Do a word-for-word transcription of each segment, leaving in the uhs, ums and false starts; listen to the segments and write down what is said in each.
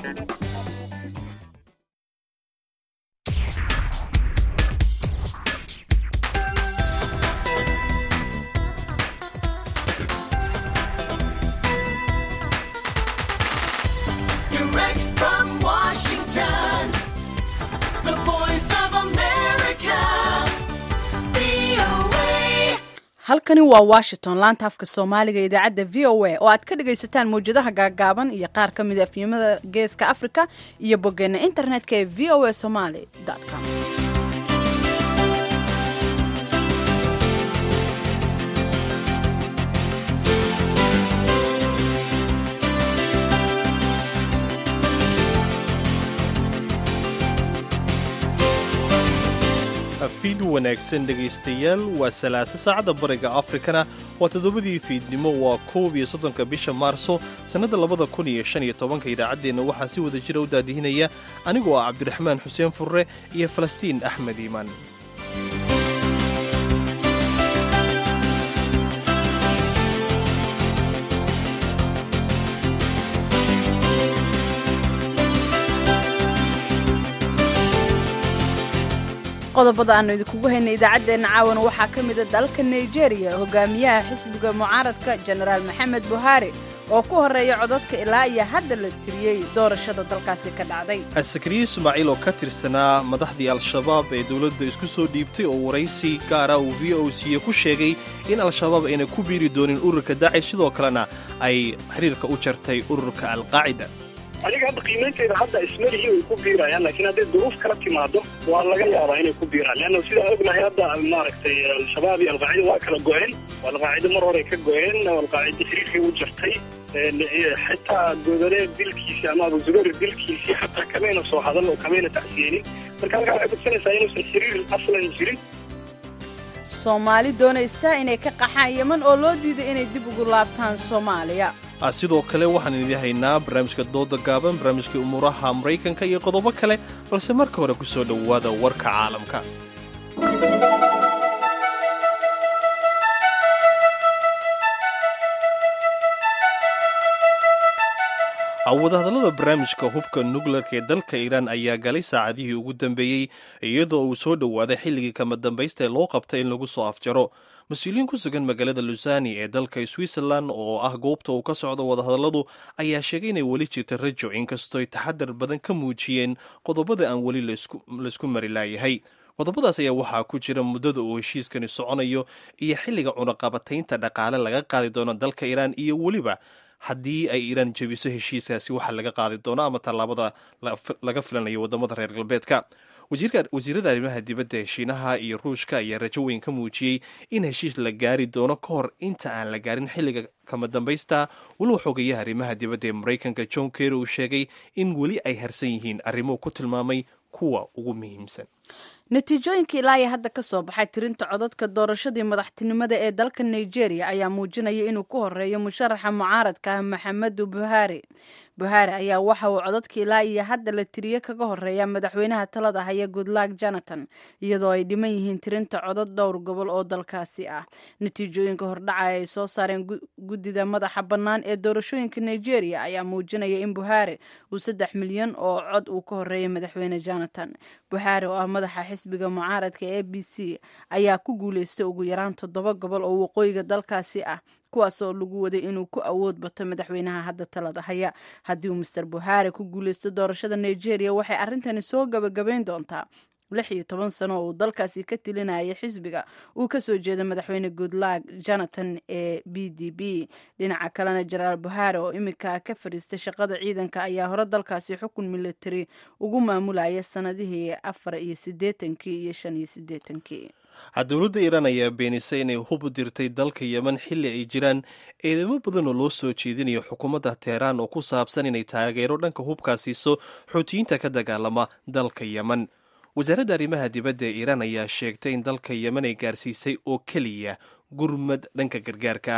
halkani waa Washington laanta afka Soomaaliga idaacada V O A oo aad ka dhageysataan mowjadaha gaagaaban iyo qaar ka mid ah afyimada geeska Afrika iyo boggeena internetka ee v o a somali dot com. fiidu wanaagsan dhegaystayaal waa salaasa saacada bariga Afrikana waa toddobadii fiidnimo waa koob iyo soddonka bisha Maarso sanada labada kun iyo shan iyo tobanka idaacadeena waxaa si wada jira u daadihinaya anigoo ah Cabdiraxmaan Xuseen Furre iyo Falastiin Axmed Iimaan. qodobada aanu idinku haynay idaacadeena caawana waxaa ka mid ah dalka Nigeria hogaamiyaha xisbiga mucaaradka General Maxamed Buhari oo ku horeeya codadka ilaa iyo hadda la tiriyay doorashada dalkaasi ka dhacday. Askari Ismaaciil oo ka tirsanaa madaxdii Al-Shabaab ee dawladda isku soo dhiibtay oo waraysi gaar ah uu V O C ku sheegay in Al-Shabaab ayna ku biiri doonin ururka Daesh sidoo kalena ay xiriirka u jartay ururka Al-Qaacida. aniga hadda qiimaynteeda hadda ismarihi way ku biirayaan laakiin haddii duruuf kala timaado waa laga yaabaa inay ku biiraan leanna sidaa ognahay hadda maaragtay al-shabaab iyo al-qaacida waa kala go-een al-qaacida mar hore ka go-een al-qaacida xiriirkii u jartay xitaa godole dilkiisii ama abu zubayr dilkiisii xataa kamayna soo hadal oo kamayna tacsiyeenin marka halkaa waxay kudsanaysaa inuusan xiriir aslan jirin. Soomaali doonaysa inay ka qaxaan Yemen oo loo diiday inay dib ugu laabtaan Soomaaliya. sidoo kale waxaan idin haynaa barnaamijka dooda gaaban barnaamijka umuuraha Mareykanka iyo qodobo kale balse marka hore ku soo dhawaada warka caalamka. wadahadallada barnaamijka hubka nukleerka ee dalka Iiraan ayaa galay saacadihii ugu dambeeyey iyadoo uu soo dhawaaday xilligii kama dambaysta ee loo qabtay in lagu soo afjaro. mas-uuliyiin ku sugan magaalada Lausanne ee dalka Switzerland oo ah goobta uu ka socdo wadahadalladu ayaa sheegay inay weli jirta rajo inkastoo ay taxadar badan ka muujiyeen qodobada aan weli laysku mari laayahay. qodobadaas ayaa waxaa ku jira muddada uu heshiiskani soconayo iyo xilliga cunaqabataynta dhaqaale laga qaadi doono dalka Iiraan iyo weliba haddii ay Iiraan jabiso heshiiskaasi waxa laga qaadi doono ama tallaabada laga filanayo wadamada reer galbeedka. wasiirada arrimaha dibadda ee Shiinaha iyo Ruushka ayaa rajo weyn ka muujiyey in heshiis la gaari doono ka hor inta aan la gaarin xilliga kama dambaysta. walow xogayaha arrimaha dibadda ee Mareykanka John Kerry uu sheegay in weli ay harsan yihiin arrimo ku tilmaamay kuwa ugu muhiimsan. natiijooyinkii ilaa iyo hadda ka soo baxay tirinta codadka doorashadii madaxtinimada ee dalka Nigeria ayaa muujinaya inuu ku horeeyo musharaxa mucaaradka ah Maxamedu Buhari. Buhari ayaa waxa uu codadkii ilaa iyo hadda la tiriyay kaga horeeya madaxweynaha talada haya Goodluck Jonathan iyadoo ay dhiman yihiin tirinta codad dhowr gobol oo dalkaasi ah. natiijooyinka hordhaca ay soo saareen guddida madaxa bannaan ee doorashooyinka Nigeria ayaa muujinaya in Buhari uu saddex milyan oo cod uu ka horeeyay madaxweyne Jonathan. Buhari oo ah madaxa xisbiga mucaaradka A B C ayaa ku guuleystay ugu yaraan toddoba gobol oo waqooyiga dalkaasi ah kuwaas oo lagu waday inuu ku awood bato madaxweynaha hadda talada haya. haddii uu Mister Buhari ku guuleysto doorashada Nigeria waxay arrintani soo gabagabayn doontaa lix iyo toban sano oo dalkaasi ka tilinayay xisbiga uu ka soo jeeday madaxweyne Goodluck Jonathan ee B D B. dhinaca kalena General Buhari oo imika ka fadhiistay shaqada ciidanka ayaa hore dalkaasi xukun military ugu maamulaya sanadihii afar iyo siddeetankii iyo shan iyo siddeetankii. dowladda Iiraan ayaa beenisay inay hub u dirtay dalka Yemen xilli ay jiraan eedamo badan oo loo soo jeedinayo xukuumadda Teheraan oo ku saabsan inay taageero dhanka hubka siiso Xuutiyiinta ka dagaalama dalka Yemen. wasaaradda arrimaha dibadda ee Iiraan ayaa sheegtay in dalka Yemen ay gaarsiisay oo keliya gurmad dhanka gargaarka.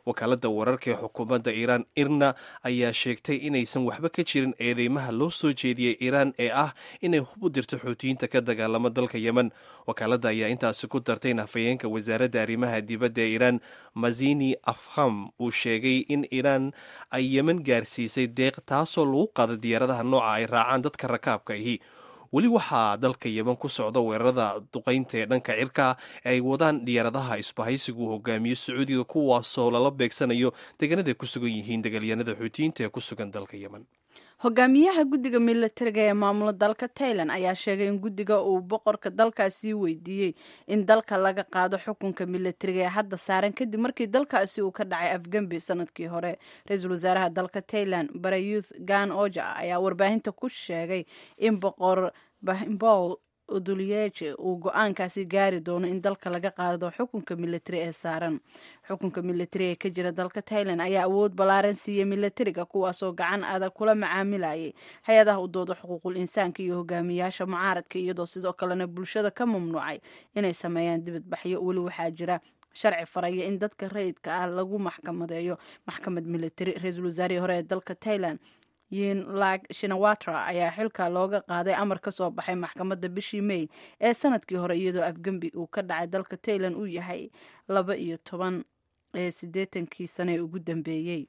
wakaaladda wararka ee xukuumadda iiraan irna ayaa sheegtay inaysan waxba ka jirin eedeymaha loo soo jeediyey iiraan ee ah inay hub u dirto xuutiyiinta ka dagaalama dalka yemen. wakaaladda ayaa intaasi ku dartay in hafayeenka wasaaradda arrimaha dibadda ee iiraan mazini afham uu sheegay in iiraan ay yemen gaarsiisay deeq taasoo lagu qaada diyaaradaha nooca ay raacaan dadka rakaabka ahi. weli waxaa dalka yemen ku socda weerarada duqaynta ee dhanka cirka ee ay wadaan diyaaradaha isbahaysigu uu hogaamiyo sacuudiga kuwaasoo lala beegsanayo deegaanada ay ku sugan yihiin dagaalyanada xuutiyiinta ee ku sugan dalka yemen. hogaamiyaha guddiga milatariga ee maamula dalka tailan ayaa sheegay in guddiga uu boqorka dalkaasi weydiiyey in dalka laga qaado xukunka milatariga ee hadda saaran kadib markii dalkaasi uu ka dhacay afgembi sanadkii hore. ra-iisul wasaaraha dalka tailan barayuth gan oja ayaa warbaahinta ku sheegay in boqor bahimbol uduliyeje uu go-aankaasi gaari doono in dalka laga qaado xukunka milatari ee saaran. xukunka milatari ee ka jira dalka tailan ayaa awood ballaaran siiyey milatariga kuwaasoo gacan adag kula macaamilayay hay-adaha u dooda xuquuqul insaanka iyo hogaamiyaasha mucaaradka iyadoo sidoo kalena bulshada ka mamnuucay inay sameeyaan dibadbaxyo. weli waxaa jira sharci faraya in dadka rayidka ah lagu maxkamadeeyo maxkamad milatari. ra-iisul wasaarihii hore ee dalka tailan yinlag shinawatra ayaa xilka looga qaaday amar ka soo baxay maxkamadda bishii may ee sanadkii hore iyadoo afgembi uu ka dhacay dalka tailan uu yahay laba iyo toban ee siddeetankii sane ee ugu dambeeyey.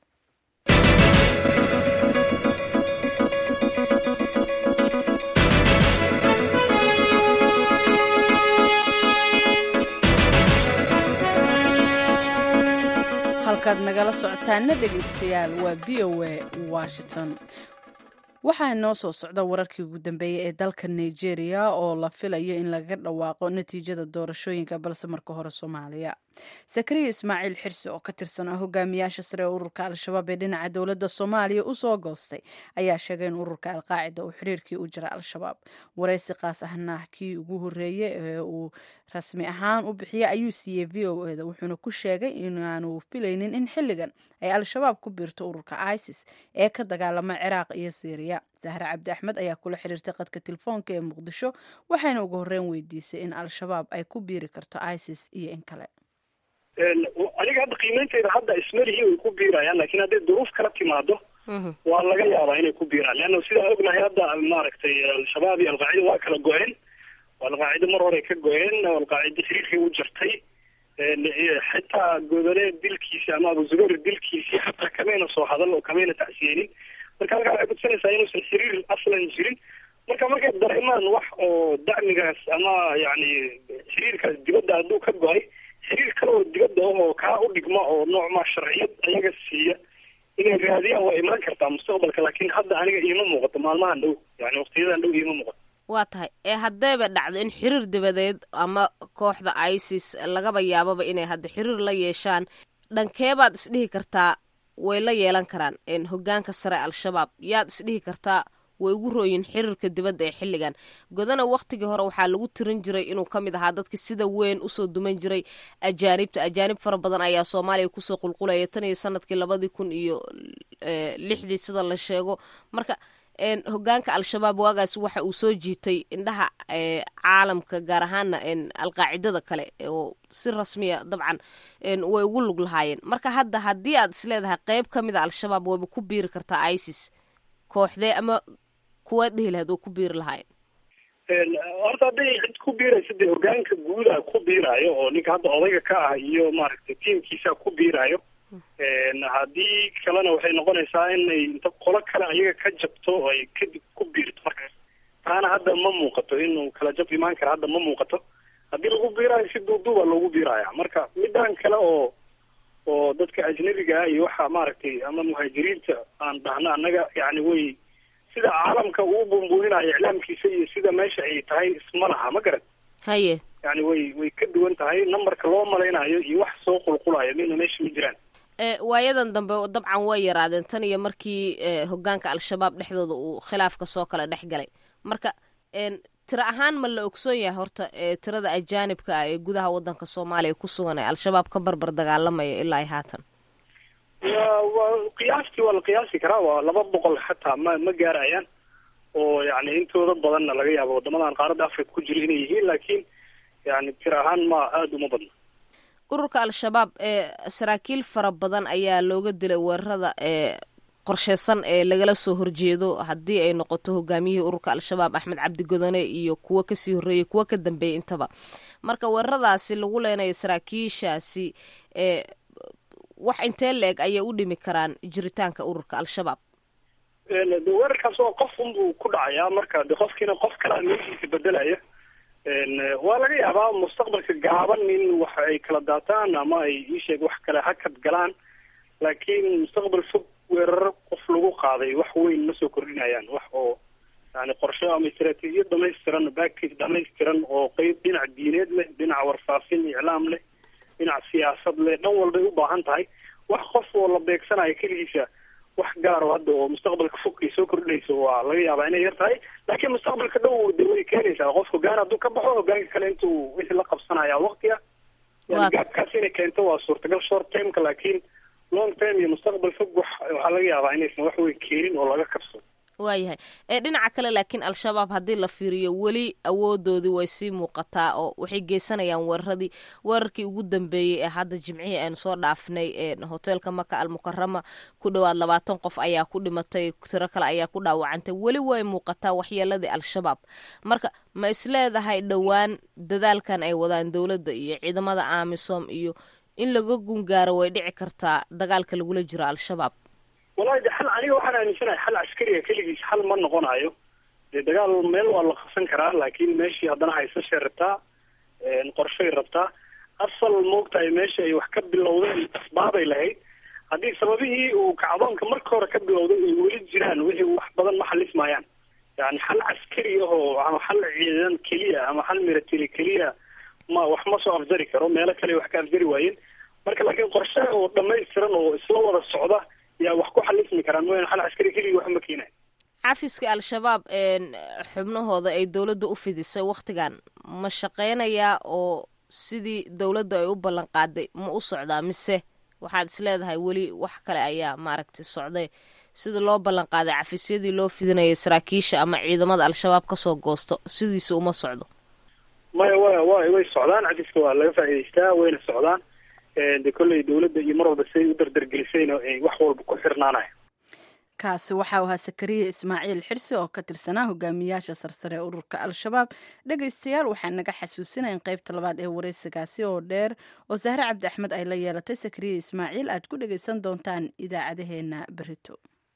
halkaad nagala socotaana dhegaystayaal waa v o a washington. waxaa inoo soo socda wararkii ugu dambeeyey ee dalka nigeria oo la filayo in laga dhawaaqo natiijada doorashooyinka balse marka hore soomaaliya. sakariya ismaaciil xirsi oo ka tirsan ah hogaamiyaasha sare ee ururka al-shabaab ee dhinaca dowladda soomaaliya usoo goostay ayaa sheegay in ururka alqaacida uu xiriirkii u jira al-shabaab. waraysi qaas ahna kii ugu horeeyey ee uu rasmi ahaan u bixiyey ayuu siiyey v o eda wuxuuna ku sheegay inaanu filaynin in xilligan ay al-shabaab ku biirto ururka isis ee ka dagaalama ciraaq iyo syriya. sahre cabdi axmed ayaa kula xiriirtay qadka telefoonka ee muqdisho waxayna ugu horreyn weydiisay in al-shabaab ay ku biiri karto isis iyo in kale. aniga hadda qiimeynteeda hadda ismarihi way ku biirayaan laakiin hadday duruuf kala timaado waa laga yaabaa inay ku biiraan leanna sidaa ognahay hadda maaragtay al-shabaab iyo alqaacida waa kala go-een. alqaacida mar hore ka go-een alqaacida xiriirkii u jirtay xitaa godole dilkiisi ama abu zubayr dilkiisii xataa kamayna soo hadal oo kamayna tacsiyeenin. marka halkaa waxay kudsanaysaa inuusan xiriir aslan jirin. marka markay dareemaan wax oo dacmigaas ama yani xiriirkaas dibadda hadduu ka go-ay xiriir kale oo dibadda oo kaa u dhigma oo noocmaa sharciyad ayaga siiya inay raadiyaan waa imaan kartaa mustaqbalka laakiin hadda aniga iima muuqato maalmahan dhow yani waqtiyadan dhow iima muuqato. waa tahay ee haddayba dhacdo in xiriir dibadeed ama kooxda isis lagaba yaababa inay hadda xiriir la yeeshaan dhankeebaad isdhihi kartaa way la yeelan karaan hogaanka sare al-shabaab yaad isdhihi kartaa way ugu rooyin xiriirka dibadda ee xilligan. godana waktigii hore waxaa lagu tirin jiray inuu ka mid ahaa dadka sida weyn usoo duman jiray ajaanibta ajaanib fara badan ayaa soomaaliya kusoo qulqulaya tan iyo sanadkii labadii kun iyo lixdii sida la sheego. marka hogaanka al-shabaab waagaas waxa uu soo jiitay indhaha caalamka gaar ahaana alqaacidada kale oo si rasmiya dabcan way ugu lug lahaayeen. marka hadda haddii aad isleedahay qeyb ka mida al-shabaab wayba ku biiri kartaa isis kooxdee ama kuwaad dhihi lahayd oo ku biiri lahaayeen. horta hadday cid ku biiraysa dee hogaanka guuda ku biiraayo oo ninka hadda odayga ka ah iyo maaragtay tiimkiisa ku biiraayo. haddii kalena waxay noqonaysaa inay inta qolo kale ayaga ka jabto oo ay kadib ku biirto. markaas taana hadda ma muuqato inuu kala jab imaan kara hadda ma muuqato. haddii lagu biiraayo si duuduuba loogu biiraya. marka midaan kale oo oo dadka ajnabiga ah iyo waxa maaragtay ama muhaajiriinta aan dhahno annaga yani way sida caalamka uu bumbuuninaayo iclaamkiisa iyo sida meesha ay tahay isma laha ma garan. haye yani way way ka duwan tahay numberka loo malaynayo iyo wax soo qulqulayo mina meesha ma jiraan. waayadan dambe dabcan way yaraadeen tan iyo markii hogaanka al-shabaab dhexdooda uu khilaafka soo kala dhex galay. marka tiro ahaan ma la ogsoon yahay horta tirada ajaanibka ah ee gudaha wadanka soomaaliya ku sugan ee al-shabaab ka barbar dagaalamaya ilaa haatan? wa waa qiyaastii waa la qiyaasi karaa waa laba boqol xataa ma ma gaarayaan oo yani intooda badanna laga yaabo wadamadan qaaradda africa ku jira inay yihiin laakiin yani tiro ahaan ma aada uma badna. ururka al-shabaab ee saraakiil fara badan ayaa looga dilay weerarada ee qorsheysan ee lagala soo horjeedo haddii ay noqoto hogaamiyihii ururka al-shabaab axmed cabdi godone iyo kuwo kasii horreeyey kuwo ka dambeeyey intaba marka weeraradaasi lagu leenayo saraakiishaasi ee wax intee la-eg ayay u dhimi karaan jiritaanka ururka al-shabaab de weerarkaas oo qof unbuu ku dhacayaa marka de qofkiina qof kalea meeshiisa bedelaya waa laga yaabaa mustaqbalka gaaban in wax ay kala daataan ama ay iisheeg wax kale hakad galaan laakiin mustaqbal fog weeraro qof lagu qaaday wax weyn ma soo kordhinayaan wax oo yani qorshe ama istaraatiijiyad dhamaystiran baakis dhamaystiran oo qeyb dhinac diineed leh dhinac warfaafin iclaam leh dhinac siyaasad leh dhan walbay u baahan tahay wax qof oo la beegsanayo keligiisa wax gaaro hadda oo mustaqbalka fog ay soo kordhinayso waa laga yaabaa inay yar tahay laakiin mustaqbalka dhow de way keenaysaa qof hogaan hadduu ka baxo hogaanka kale intuu wixii la qabsanaya waqtiga yani gaabkaas inay keento waa suurtagal short termka laakiin long term iyo mustaqbal fog wax waxaa laga yaabaa inaysan wax weyn keenin oo laga kabsado waayahay ee dhinaca kale laakiin al-shabaab haddii la fiiriyo weli awoodoodii way sii muuqataa oo waxay geysanayaan weeraradii weerarkii ugu dambeeyey ee hadda jimcihii aynu soo dhaafnay ee hoteelka maka almukarama ku dhowaad labaatan qof ayaa ku dhimatay tiro kale ayaa ku dhaawacantay weli way muuqataa waxyeeladii al-shabaab marka ma isleedahay dhowaan dadaalkan ay wadaan dowladda iyo ciidamada amisom iyo in laga gungaaro way dhici kartaa dagaalka lagula jiro al-shabaab wallahi de xal aniga waxaan aaminsanahay xal caskariga keligiis xal ma noqonayo dee dagaal meel waa la qabsan karaa laakiin meeshii haddana haysashay rabtaa qorshay rabtaa asal moogtahay meesha ay wax ka bilowdeen asbaabay lahayd haddii sababihii uu kacdoonka marka hore ka bilowday ay weli jiraan wixii wax badan ma xalismayaan yani xal caskari ahoo ama xal ciidan keliya ama xal milatary keliya ma wax ma soo afjari karo meelo kale wax ka afjari waayeen marka laakiin qorshe oo dhamaystiran oo isla wada socda yaa wax ku xalismi karaan mooyaan xal caskari keligii wax ma keenayo xafiska al-shabaab xubnahooda ay dowladda u fidisay waktigan ma shaqeynayaa oo sidii dowladda ay u ballan qaaday ma u socdaa mise waxaad is leedahay weli wax kale ayaa maaragtay socday sida loo ballan qaaday xafiisyadii loo fidinayay saraakiisha ama ciidamada al-shabaab kasoo goosto sidiisa uma socdo maya wa wa way socdaan xafiiska waa laga faa'iidaystaa wayna socdaan de kolley dowladda iyo mar walba siday u dardargelisayna ay wax walba ku xirnaanayo kaasi waxau ahaa sakariya ismaaciil xirsi oo ka tirsanaa hogaamiyaasha sarsare ee ururka al-shabaab dhegaystayaal waxaa naga xasuusinaya in qaybta labaad ee wareysigaasi oo dheer oo sahre cabdi axmed ay la yeelatay sakariya ismaaciil aad ku dhegaysan doontaan idaacadaheena berito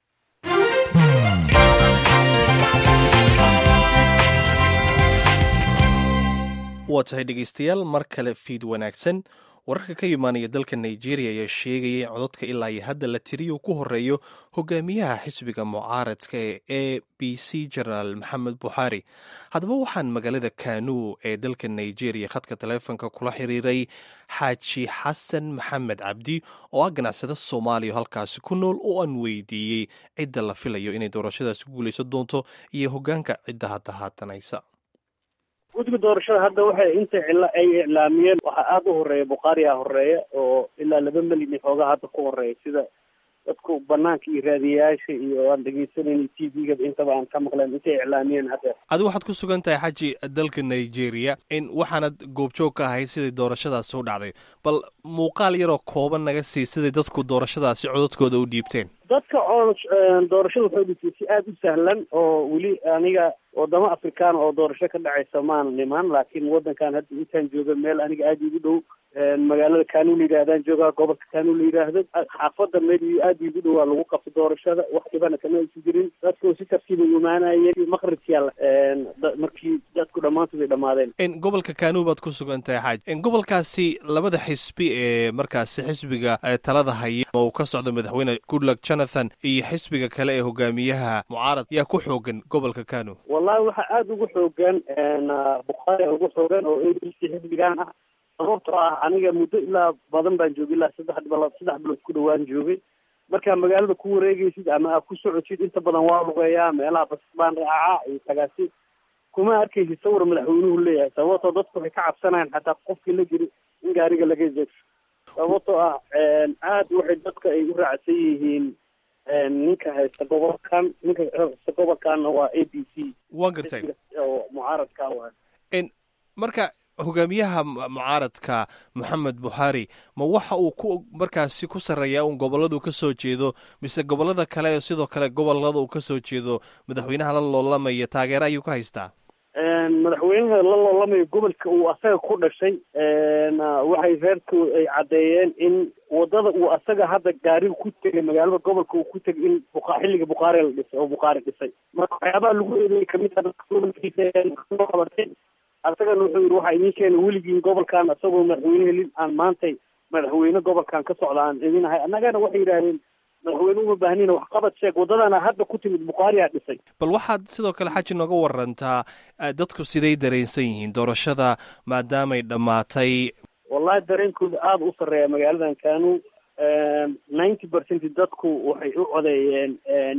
waa tahay dhegaystayaal mar kale fiid wanaagsan wararka ka imaanaya dalka nigeria ayaa sheegaya in cododka ilaa iyo hadda la tiriyo ku horeeyo hogaamiyaha xisbiga mucaaradka ee a b c genaraal maxamed buxaari haddaba waxaan magaalada kanu ee dalka nigeria khadka taleefonka kula xiriiray xaaji xasan maxamed cabdi oo ah ganacsada soomaaliya halkaasi ku nool oo aan weydiiyey cidda la filayo inay doorashadaasi guulaysan doonto iyo hogaanka cidda hadda haatanaysa guddiga doorashada hadda waxay inta cila ay iclaamiyeen waxaa aada u horeeya bukhaariyaa horeeya oo ilaa laba milyan xoogaa hadda ku horeeya sida dadku banaanka iyo raadiyayaasha iyo aan dhegeysanayna t v-ga intaba aan ka maqleen intay iclaamiyeen hadda adi waxaad ku sugan tahay xaji dalka nigeria in waxaanad goobjoog ka ahayd siday doorashadaasi u dhacday bal muuqaal yaroo kooban naga sii siday dadku doorashadaasi codadkooda u dhiibteen dadka oo doorashada waxay dhigtay si aada u sahlan oo weli aniga wadamo afrikaan oo doorasho ka dhacaysa maana nimaan laakiin wadankan hadda intaan jooga meel aniga aada igu dhow magaalada kanu la yidhahdaan joogaa gobolka kanu la yidhaahdo xaafada meel aada igu dhow waa lagu qabtay doorashada wax dhibana kama aysan jirin dadku si tartiiba imaanayeen maqribkiyaa markii dadku dhammaantood ay dhamaadeen gobolka kanu baad ku sugan tahay xaaj gobolkaasi labada xisbi ee markaasi xisbiga talada haya oo ka socda madaxweyne goodluck jonathan iyo xisbiga kale ee hogaamiyaha mucaarad yaa ku xoogan gobolka kanu wallahi waxaa aada ugu xoogan bukhaari ugu xoogan oo a b c xisbigan ah sababtoo ah aniga muddo ilaa badan baan joogay ilaa saddex bilood saddex bilood ku dhawaan joogay markaa magaalada ku wareegaysid ama aad ku socotid inta badan waa lugeeyaa meelaha basbaan raacaa iyo tagaasi kuma arkaysid sawir madaxweynuhu leeyahay sababtoo dadku waxay ka cabsanayaan xataa qofkii la jiri in gaariga laga jeegso sababtoo ah aada waxay dadka ay u raacsan yihiin ninka haysta gobolkan ninka haysta gobolkanna waa a b c waa gartay oo mucaaradka waa marka hogaamiyaha mucaaradka moxamed buhari ma waxa uu ku markaasi ku sarreeyaa un gobolladu ka soo jeedo mise gobollada kale sidoo kale gobollada uu ka soo jeedo madaxweynaha la loolamaya taageero ayuu ka haystaa madaxweynaha la loolamayo gobolka uu asaga ku dhashay waxay reerku ay caddeeyeen in wadada uu asaga hadda gaariga ku tegay magaalada gobolka uu ku tegay in buqa xilliga bukaari la dhisay oo bukaari dhisay marka waxyaabaha lagu eedeeyay kamid ah gobolkiisa qabatay asagana wuxuu yidhi waxaa idiin keena weligiin gobolkan asagoo madaxweyne helin aan maantay madaxweyne gobolkan ka socda aan idinahay annagana waxay yidhaahdeen madaxweyne uma baahnina waxqabad sheeg waddadana hadda ku timid bukhaariyaa dhisay bal waxaad sidoo kale xaji nooga warantaa dadku siday dareensan yihiin doorashada maadaamay dhammaatay wallahi dareenkooda aada u sarreeya magaaladan kanu ninety percent dadku waxay u codeeyeen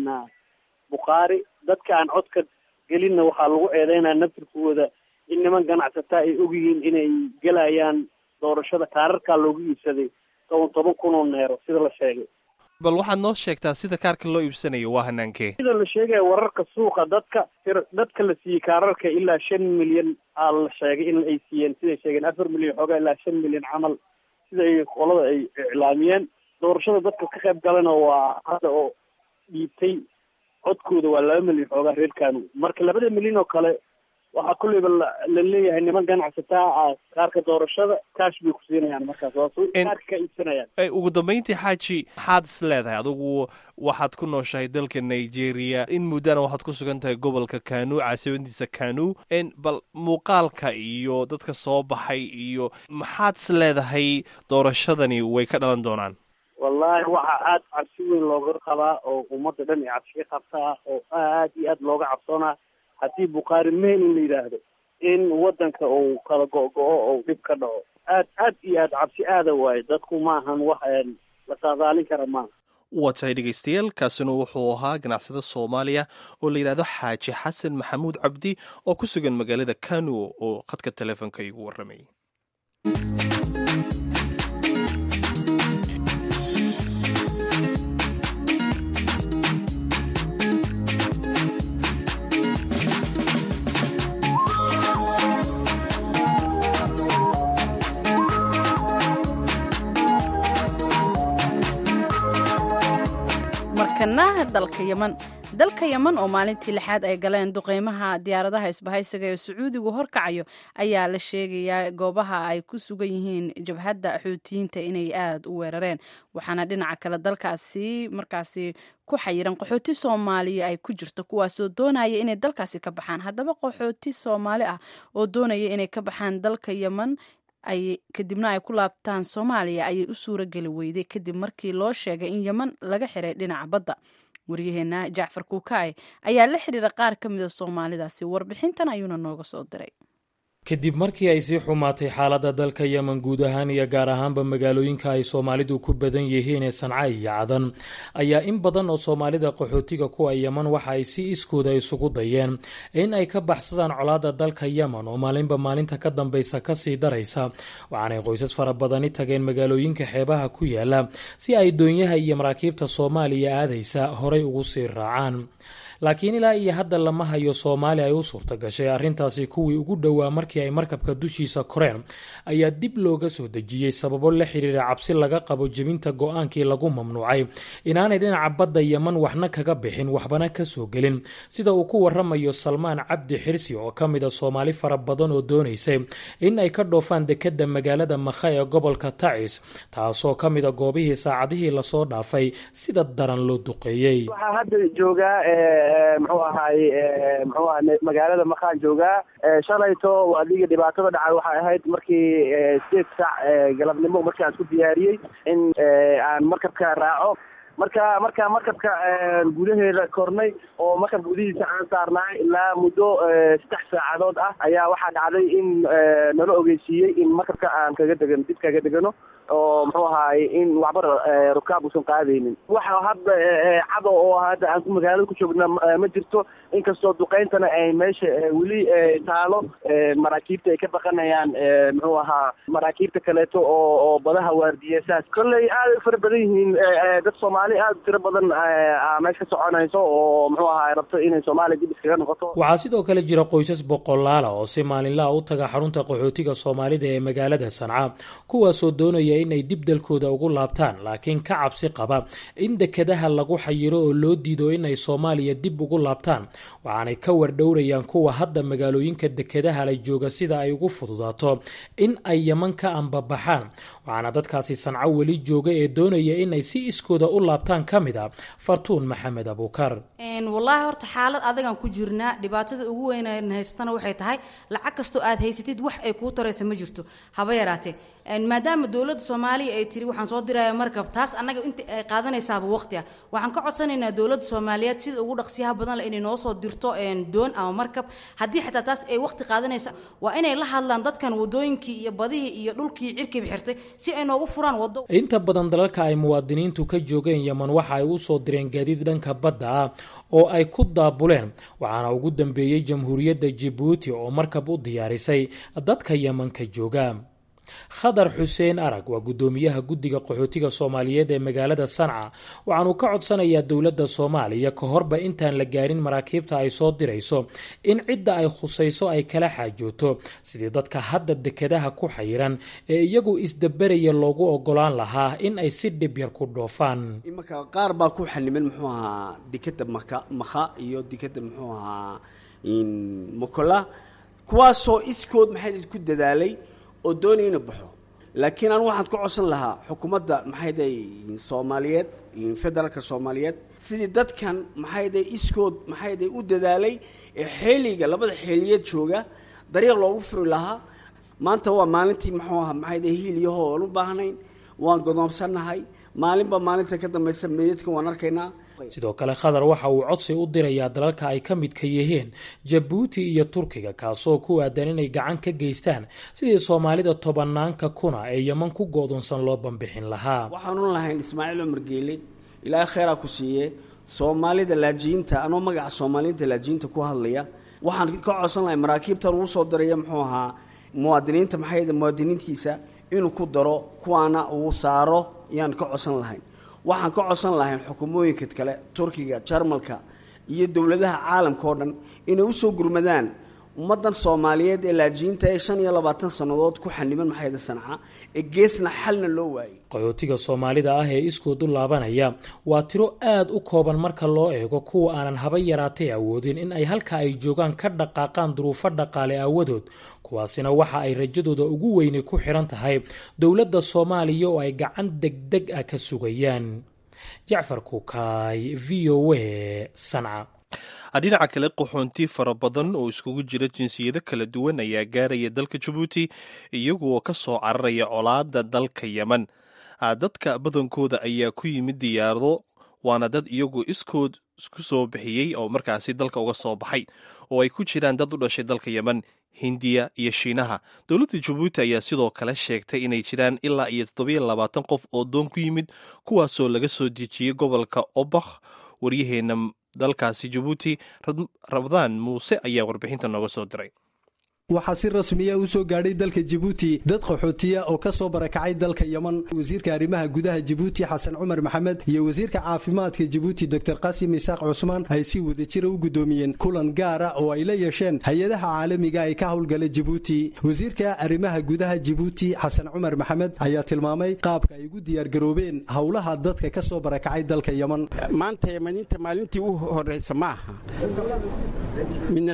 bukhaari dadka aan codka gelinna waxaa lagu eedeynaya naftirkooda in niman ganacsataa ay ogyihiin inay gelayaan doorashada kaararkaa loogu iibsaday toban toban kun oo neero sida la sheegay bal waxaad noo sheegtaa sida kaarka loo iibsanayo waa hanaankee sida la sheegaya wararka suuqa dadka dadka la siiyey kaararka ilaa shan milyan aa la sheegay in ay siiyeen siday sheegeen afar milyan xoogaa ilaa shan milyan camal sida ay qolada ay iclaamiyeen doorashada dadka ka qayb galana waa hadda oo dhiibtay codkooda waa laba milyan xoogaa reer kanu marka labada milyan oo kale waxaa kulleyba la leeyahay niman ganacsataa ah kaarka doorashada kaash bay ku siinayaan markaas waa su kaarka ka iibsanayaan ugu dambeyntii xaaji maxaad is leedahay adigu waxaad ku nooshahay dalka nigeria in muddana waxaad ku sugan tahay gobolka kanu caasimaddiisa kanu bal muuqaalka iyo dadka soo baxay iyo maxaad is leedahay doorashadani way ka dhalan doonaan wallahi waxaa aada cabsi weyn looga qabaa oo ummadda dhan ay cabsi ka qabtaa oo aad iyo aad looga cabsoonaa haddii bukhaari mehen in la yidhaahdo in waddanka uu kala go-go-o oo dhib ka dhaco aad aad iyo aad cabsi aada waayo dadku maahan wax la saadaalin kara maaha waa tahay dhegeystayaal kaasina wuxuu ahaa ganacsada soomaaliya oo la yidhaahdo xaaji xasan maxamuud cabdi oo ku sugan magaalada kanu oo khadka teleefonka igu warramayay markana dalka yeman dalka yeman oo maalintii lixaad ay galeen duqeymaha diyaaradaha isbahaysiga ee sacuudigu horkacayo ayaa la sheegayaa goobaha ay ku sugan yihiin jabhadda xuutiyiinta inay aada u weerareen waxaana dhinaca kale dalkaasi markaasi ku xayiran qaxooti soomaaliya ay ku jirto kuwaasoo doonaya inay dalkaasi ka baxaan haddaba qaxooti soomaali ah oo doonaya inay ka baxaan dalka yeman ay kadibna ay ku laabtaan soomaaliya ayay u suuro geli weyday kadib markii loo sheegay in yeman laga xiray dhinaca badda waryaheena jacfar kuukaay ayaa la xidhiira qaar ka mida soomaalidaasi warbixintan ayuuna nooga soo diray kadib markii ay sii xumaatay xaaladda dalka yeman guud ahaan iyo gaar ahaanba magaalooyinka ay soomaalidu ku badan yihiin ee sanca iyo cadan ayaa in badan oo soomaalida qaxootiga kuwa yeman waxa ay si iskooda isugu dayeen in ay ka baxsadaan colaadda dalka yeman oo maalinba maalinta ka dambaysa kasii daraysa waxaanay qoysas fara badani tageen magaalooyinka xeebaha ku yaala si ay doonyaha iyo maraakiibta soomaaliya aadaysa horay ugu sii raacaan laakiin ilaa iyo hadda lama hayo soomaali ay u suurta gashay arrintaasi kuwii ugu dhowaa markii ay markabka dushiisa koreen ayaa dib looga soo dejiyey sababo la xiriira cabsi laga qabo jebinta go-aankii lagu mamnuucay inaanay dhinaca badda yeman waxna kaga bixin waxbana ka soo gelin sida uu ku waramayo salmaan cabdi xirsi oo ka mid a soomaali fara badan oo doonaysay in ay ka dhoofaan dekadda magaalada makha ee gobolka tacis taasoo ka mid a goobihii saacadihii lasoo dhaafay sida daran loo duqeeyey muxuu ahaay muxuu aha magaalada makhaan joogaa shalayto adiga dhibaatada dhacay waxay ahayd markii sideed saac galabnimo markii aan isku diyaariyey in aan markabka raaco marka marka markabka gudaheeda kornay oo markabka gudihiisa aan saarnaay ilaa muddo saddex saacadood ah ayaa waxaa dhacday in nala ogeysiiyey in markabka aan kaga degano dib kaga degano oo muxuu ahaay in waxba rukaab uusan qaadaynin waxa hadda cado oo hadda aan ku magaalada ku joogna ma jirto inkastoo duqeyntana ay meesha weli taalo maraakiibta ay ka baqanayaan muxuu ahaa maraakiibta kaleeto oo oo badaha waardiyesaas kolley aad u fara badan yihiin dad soomaali aad u tiro badan meesha ka soconayso oo muxuu ahaa rabto inay soomaaliya dib iskaga noqoto. waxaa sidoo kale jira qoysas boqolaala oo si maalinlaha u taga xarunta qaxootiga soomaalida ee magaalada Sanca kuwaasoo doonaya inay dib dalkooda ugu laabtaan laakiin ka cabsi qaba in dekedaha lagu xayiro oo loo diido inay Soomaaliya dib ugu laabtaan waxaanay ka wardhowrayaan kuwa hadda magaalooyinka dekedaha la jooga sida ay ugu fududaato in ay Yemen ka ambabaxaan waxaana dadkaasi Sanca weli jooga ee doonaya inay si iskooda u laabtaan kamida Fartuun Maxamed Abuukar. een wallahi horta xaalad adagan ku jirnaa dhibaatada ugu weyn ee haystana waxay tahay lacag kasto aad haysatid wax ay ku taraysa ma jirto haba yaraatee maadaama dawladda Soomaaliya ay tiri waxaan soo dirayaa markab taas anaga inta ay qaadanaysaaba waqti ah waxaan ka codsanaynaa dawladda Soomaaliyeed sida ugu dhaqsiyaha badan la inay noo soo dirto een doon ama markab haddii xitaa taas ay waqti qaadanaysa waa inay la hadlaan dadkan wadooyinkii iyo badihii iyo dhulkii cirkii bixirtay si ay noogu furaan wado. inta badan dalalka ay muwaadiniintu ka joogeen Yemen waxa ay u soo direen gaadiid dhanka badda ah oo ay ku daabuleen waxaana ugu dambeeyay jamhuuriyadda Djibouti oo markab u diyaarisay dadka Yemen ka jooga. khadar xuseen arag waa gudoomiyaha guddiga qaxootiga Soomaaliyeed ee magaalada Sanca waxaanu ka codsanayaa dawladda Soomaaliya ka horba intaan la gaarin maraakiibta ay soo dirayso in cidda ay khusayso ay kala xaajooto sidii dadka hadda dekedaha ku xayiran ee iyagu isdabaraya loogu ogolaan lahaa in ay si dhib yar ku dhoofaan. imaka qaar baa ku xaniman muxuu ahaa dekeda maka makha iyo dekeda muxuu ahaa in Mokola kuwaasoo iskood maxay ku dadaalay oo doonayna baxo laakiin aan waxaan ku codsan lahaa xukuumadda maxayday Soomaaliyeed in federaalka Soomaaliyeed sidii dadkan maxayday iskood maxayday u dadaalay ee xeeliga labada xeeliyeed jooga dariiq loogu furi lahaa maanta waa maalintii muxuu ahaa maxayday hiiliyaho oo u baahnayn waan godoomsanahay maalinba maalinta ka dambaysa meedka waan arkaynaa. sidoo kale khadar waxa uu codsi u dirayaa dalalka ay ka mid ka yihiin Djibouti iyo Turkiga kaasoo ku aadan inay gacan ka geystaan sidii Soomaalida tobanaanka kuna ee Yemen ku go'doonsan loo bambixin lahaa. waxaan u lahayn Ismaaciil Umar Geele ilaa khayra ku siiye Soomaalida laajiinta anoo magaca Soomaalida laajiinta ku hadlaya waxaan ka codsan lahayn maraakiibtan uu soo diray muxuu ahaa muwaadiniinta maxayda muwaadiniintiisa inuu ku daro kuwaana uu saaro yaan ka codsan lahayn. waxaan ka codsan lahayn xukuumooyinka kale Turkiga Jarmalka iyo dawladaha caalamka oo dhan inay u soo gurmadaan ummadan Soomaaliyeed ee laajiinta ee shan iyo labaatan sanadood ku xaniban maxayda Sanca ee geesna xalna loo waayay. qaxootiga Soomaalida ah ee iskood u laabanaya waa tiro aad u kooban marka loo eego kuwa aanan haba yaraatay awoodin in ay halka ay joogaan ka dhaqaaqaan duruufo dhaqaale awadood kuwaasina waxa ay rajadooda ugu weyn ku xiran tahay dawladda Soomaaliya oo ay gacan degdeg ah ka sugayaan. Jacfar Kukaay V O A Sanca. dhinaca kale qaxoonti fara badan oo iskugu jira jinsiyado kala duwan ayaa gaaraya dalka Djibouti iyagoo ka soo cararaya colaadda dalka Yemen. dadka badankooda ayaa ku yimid diyaarado waana dad iyagu iskood isku soo bixiyey oo markaasi dalka uga soo baxay oo ay ku jiraan dad u dhashay dalka Yemen, Hindiya iyo Shiinaha. dowladda Djibouti ayaa sidoo kale sheegtay inay jiraan ilaa iyo toddoba iyo labaatan qof oo doon ku yimid kuwaasoo laga soo dejiyey gobolka Obakh. waryaheena dalkaasi Djibouti Rabdaan Muuse ayaa warbixinta nooga soo diray. waxaa si rasmiya u soo gaadhay dalka Djibouti dad qaxootiya oo ka soo barakacay dalka Yemen. wasiirka arrimaha gudaha Djibouti Xasan Cumar Maxamed iyo wasiirka caafimaadka Djibouti Doctor Qasim Isaaq Cusmaan ay si wadajir u gudoomiyeen kulan gaar ah oo ay la yeesheen hay'adaha caalamiga ay ka howlgala Djibouti. wasiirka arrimaha gudaha Djibouti Xasan Cumar Maxamed ayaa tilmaamay qaabka ay ugu diyaar garoobeen howlaha dadka ka soo barakacay dalka Yemen. maanta Yemeninta maalintii u horeysa maaha min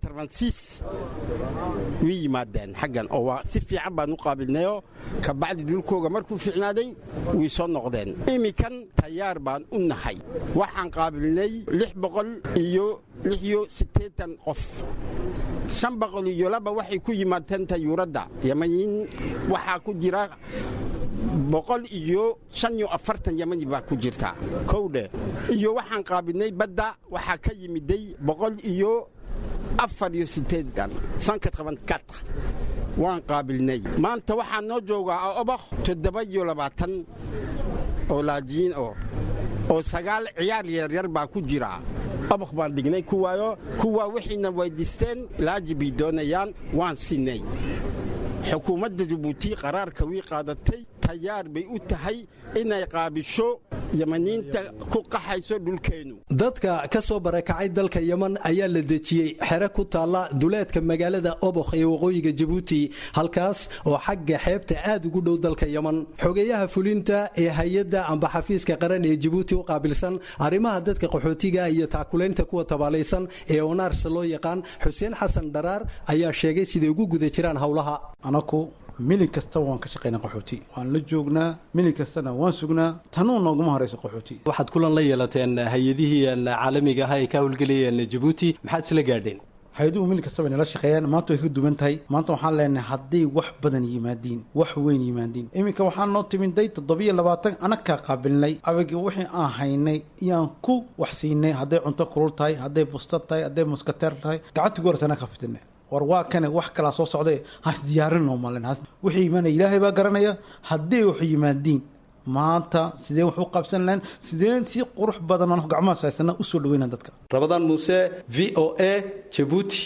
way yimaadeen xaggan oo si fiican baan u qaabilnayo ka bacdi dhulkooga markuu fiicnaaday way soo noqdeen. imikan tayaar baan u nahay waxaan qaabilnay lix boqol iyo lix iyo siddeetan qof shan boqol iyo laba waxay ku yimaadeen tayuuradda Yemenin waxaa ku jira boqol iyo shan iyo afartan Yemeni baa ku jirta kowde iyo waxaan qaabilnay badda waxaa ka yimiday boqol iyo afar iyo siddeetan sanka qaban kat waan qaabilnay maanta waxaa noo joogaa obakh toddoba iyo labaatan oo laajiin oo oo sagaal ciyaar yaryar baa ku jira obakh baan dhignay kuwaayo kuwaa wixiina weydiisteen laaji bay doonayaan waan siinay xukuumadda jabuuti qaraarka wii qaadatay tayaar bay u tahay inay qaabisho yamaniinta ku qaxayso dhulkeennu dadka ka soo barakacay dalka yeman ayaa la dejiyey xere ku taalla duleedka magaalada obokh ee waqooyiga jabuuti halkaas oo xagga xeebta aad ugu dhow dalka yeman xogeeyaha fulinta ee hay-adda amba xafiiska qaran ee jabuuti u qaabilsan arrimaha dadka qaxootiga iyo taakulaynta kuwa tabaalaysan ee onaars loo yaqaan xuseen xasan dharaar ayaa sheegay siday ugu guda jiraan howlaha anaku milin kasta waan ka shaqaynaa qaxooti waan la joognaa milin kastana waan sugnaa tanuu nooguma horaysa qaxooti waxaad kulan la yeelateen hay-adihii caalamiga ahaa ee ka howlgelayeen jabuuti maxaad isla gaadheen hay-aduhu milin kasta bay nala shaqeeyaan maanta way ka duwan tahay maanta waxaan leenahay hadday wax badan yimaadiin wax weyn yimaadiin iminka waxaan noo timinday toddobiyo labaatan anakaa qaabilnay abagii wixii aan haynay iyaan ku wax siinay hadday cunto kulul tahay hadday busta tahay hadday muskateer tahay gacantii goortana ka fidinay war waa kane wax kalaa soo socday has diyaarinoo malen wixii imaanaya ilaahay baa garanaya hadday wax yimaadiin maanta sidee wax u qabsan lahayn sideen si qurux badan aan gacmahaas haysana u soo dhaweynaa dadka rabadaan muuse v o a jabuuti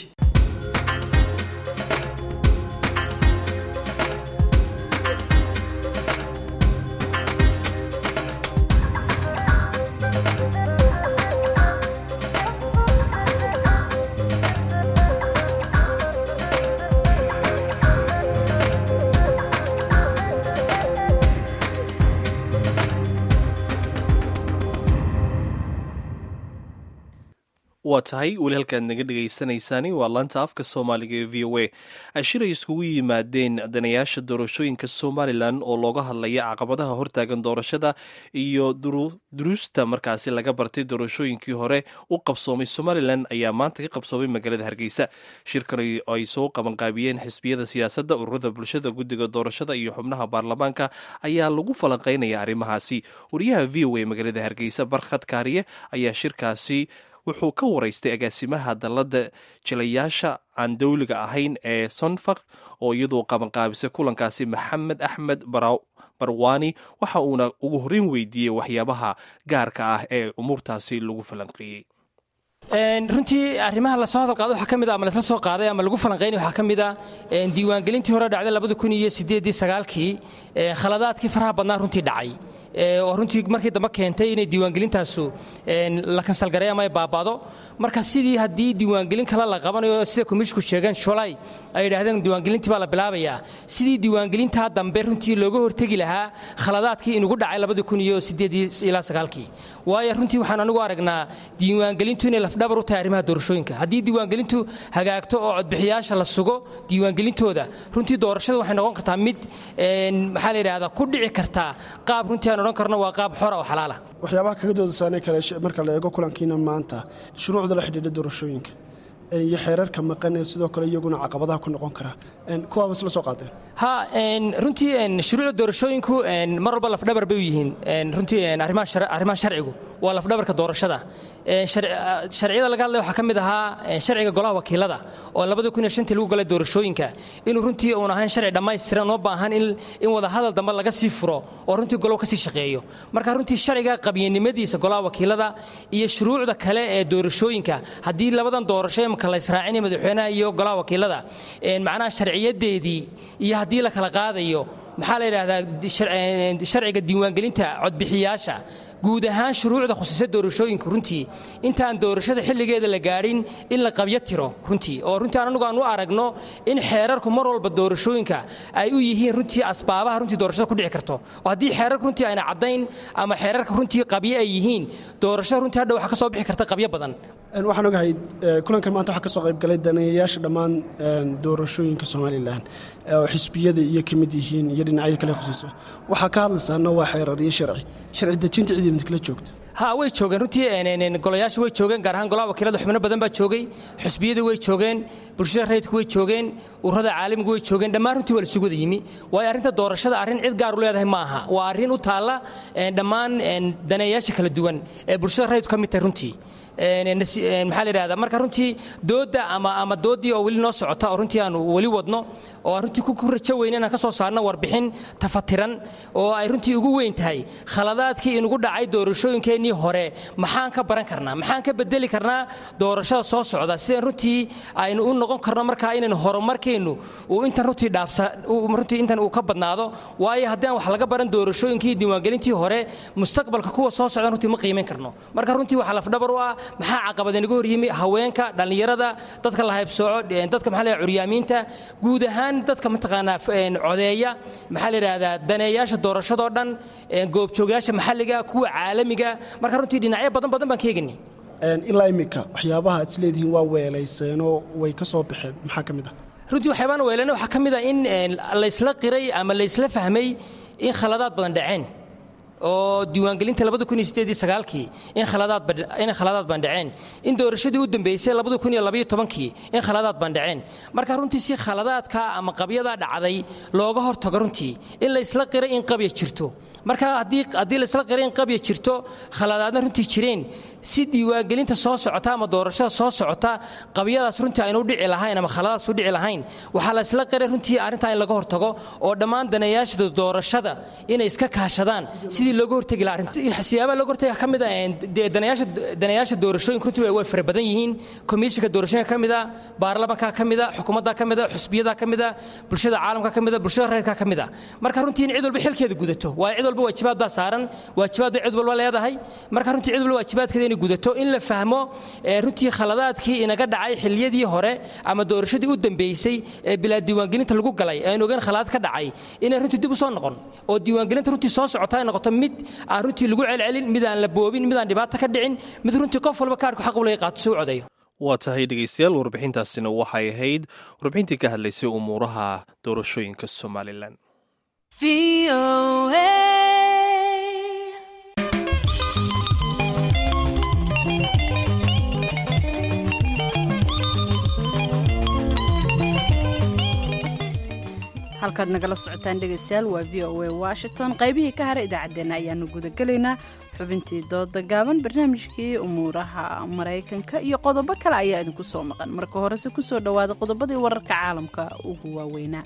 waa tahay weli halkaad naga dhegaysanaysaani waa laanta afka soomaaliga ee v o a shir ay iskugu yimaadeen danayaasha doorashooyinka somalilan oo looga hadlaya caqabadaha hortaagan doorashada iyo duruusta markaasi laga bartay doorashooyinkii hore u qabsoomay somalilan ayaa maanta ka qabsoomay magaalada hargeysa shirkan ay soo qabanqaabiyeen xisbiyada siyaasadda ururada bulshada guddiga doorashada iyo xubnaha baarlamaanka ayaa lagu falanqaynaya arrimahaasi wariyaha v o a magaalada hargeysa barkhad kaariye ayaa shirkaasi wuxuu ka waraystay agaasimaha dallada jilayaasha aan dowliga ahayn ee sonfaq oo iyadoo qabanqaabisay kulankaasi maxamed axmed barwaani waxa uuna ugu horreyn weydiiyey waxyaabaha gaarka ah ee umuurtaasi lagu falanqeeyey runtii arrimaha lasoo hadalqaado waxaa ka mid a ama lasla soo qaaday ama lagu falanqaynay waxaa ka mid a diiwaangelintii hore dhacday labada kun iyo sideedii sagaalkii khaladaadkii faraha badnaa runtii dhacay oo runtii markii dambe keentay inay diiwaangelintaasu la kansalgaray ama ay baaba'do marka sidii haddii diiwaangelin kale la qabanayo sida komishinku sheegeen sholay ay yidhaahdeen diiwaangelintii baa la bilaabayaa sidii diiwaangelintaa dambe runtii looga hortegi lahaa khaladaadkii inugu dhacay labadii kun iyo sideedii ilaa sagaalkii waayo runtii waxaan anigu aragnaa diiwaangelintu inay lafdhabar u tahay arrimaha doorashooyinka haddii diiwaangelintu hagaagto oo codbixiyaasha la sugo diiwaangelintooda runtii doorashada waxay noqon kartaa mid maxaa la yidhahdaa ku dhici kartaa qaab runtii aan odhan karno waa qaab xora oo xalaala waxyaabaha kaga doodasaanee kale marka la eego kulankiina maanta shuruucda la xidhiidha doorashooyinka iyo xeerarka maqan ee sidoo kale iyaguna caqabadaha ku noqon kara kuwaaba isla soo qaadeen ha runtii shuruucda doorashooyinku mar walba lafdhabar bay u yihiin runtii arrimaha sharcigu waa lafdhabarka doorashada sharciyada laga hadlaya waxaa ka mid ahaa sharciga golaha wakiilada oo labada kun iyo shantii lagu galay doorashooyinka inuu runtii uun ahayn sharci dhammaystiran oo baahan in wada hadal dambe laga sii furo oo runtii golow ka sii shaqeeyo marka runtii sharciga qabyannimadiisa golaha wakiilada iyo shuruucda kale ee doorashooyinka haddii labadan doorasho imika la israacinaya madaxweynaha iyo golaha wakiilada macnaha sharciyadeedii iyo haddii la kala qaadayo maxaa la yidhaahdaa sharciga diiwaangelinta codbixiyaasha guud ahaan shuruucda khusaysa doorashooyinka runtii intaan doorashada xilligeeda la gaadhin in la qabyo tiro runtii oo runtii anagu aan u aragno in xeerarku mar walba doorashooyinka ay u yihiin runtii asbaabaha runtii doorashada ku dhici karto oo haddii xeerarka runtii ayna caddayn ama xeerarka runtii qabyo ay yihiin doorashada runtii hadha waxa ka soo bixi karta qabyo badan waxaan ogahay kulankan maanta waxaa ka soo qayb galay daneeyayaasha dhammaan doorashooyinka somalilan oo xisbiyada iyo ka mid yihiin iyo dhinacyada kale khusayso waxaa ka hadlaysaana waa xeerar iyo sharci sharci dejinta cidii mid kala joogta ha way joogeen runtii golayaasha way joogeen gaar ahaan golaha wakiilada xubno badan baa joogay xisbiyada way joogeen bulshada rayidku way joogeen ururada caalamigu way joogeen dhammaan runtii waa la isugu wada yimi waayo arrinta doorashada arrin cid gaar u leedahay ma aha waa arrin u taalla dhammaan daneeyaasha kala duwan ee bulshada rayidku ka mid tahay runtii maxaa la yidhahdaa marka runtii doodda ama ama dooddii oo weli noo socota oo runtii aanu weli wadno oo aan runtii ku rajo weyn inaan ka soo saarno warbixin tafatiran oo ay runtii ugu weyn tahay khaladaadkii inugu dhacay doorashooyinkeennii hore maxaan ka baran karnaa maxaan ka bedeli karnaa doorashada soo socda sidaan runtii aynu u noqon karno markaa inaynu horumarkeennu uu intan runtii dhaafsa runtii intan uu ka badnaado waayo haddii aan wax laga baran doorashooyinkii diiwaangelintii hore mustaqbalka kuwa soo socdaan runtii ma qiimayn karno marka runtii waxaa lafdhabar u ah maxaa caqabad inaga horyimi haweenka dhallinyarada dadka la haybsooco dadka maxaa la yidhahdaa curyaamiinta guud ahaan dadka mataqaanaa codeeya maxaa la yidhahdaa daneeyaasha doorashadoo dhan goobjoogayaasha maxalliga kuwa caalamiga marka runtii dhinacyo badan badan baan ka eeganay ilaa iminka waxyaabaha aad isleedihiin waa weelayseenoo way ka soo baxeen maxaa ka mid ah runtii waxyaabaan weelayna waxaa ka mid ah in laysla qiray ama laysla fahmay in khaladaad badan dhaceen oo diiwaangelinta labada kun iyo siddeed iyo sagaalkii in khaladaad in khaladaad baan dhaceen in doorashadii u dambeysay labada kun iyo labaiyo tobankii in khaladaad baan dhaceen marka runtii si khaladaadka ama qabyadaa dhacday looga hortago runtii in la isla qiray in qabya jirto marka haddii haddii la isla qiray in qabya jirto khaladaadna runtii jireen si diiwaangelinta soo socota ama doorashada soo socota qabyadaas runtii aynu u dhici lahayn ama khaladaas u dhici lahayn waxaa la isla qiray runtii arrintaa in laga hortago oo dhammaan daneeyaasha doorashada inay iska kaashadaan sidii looga hortagi lahaa arrinta siyaabaha looga hortagi ka mid ah daneeyaasha daneeyaasha doorashooyinka runtii way fara badan yihiin komishinka doorashooyinka ka mid ah baarlamaanka ka mid ah xukuumadda ka mid ah xusbiyada ka mid ah bulshada caalamka ka mid ah bulshada reerka ka mid ah marka runtii in cid walba xilkeeda gudato waa cid walba waajibaad baa saaran waajibaad cid walba leedahay marka runtii cid walba waajibaadkeeda inay gudato in la fahmo runtii khaladaadkii inaga dhacay xilliyadii hore ama doorashadii u dambeysay ee bilaa diiwaangelinta lagu galay aynu ogaan khaladaad ka dhacay inay runtii dib u soo noqon oo diiwaangelinta runtii soo socota ay noqoto mid aan runtii lagu celcelin mid aan la boobin mid aan dhibaato ka dhicin mid runtii qof walba kaarku xaq u leeyahay qaato soo codayo waa tahay dhegaystayaal warbixintaasina waxay ahayd warbixintii ka hadlaysay umuuraha doorashooyinka somalilan halkaad nagala socotaan dhegaystayaal waa v o a washington qaybihii ka hara idaacaddeenna ayaanu gudagelaynaa xubintii dooda gaaban barnaamijkii umuuraha maraykanka iyo qodobo kale ayaa idinku soo maqan marka horese ku soo dhowaada qodobadii wararka caalamka ugu waaweynaa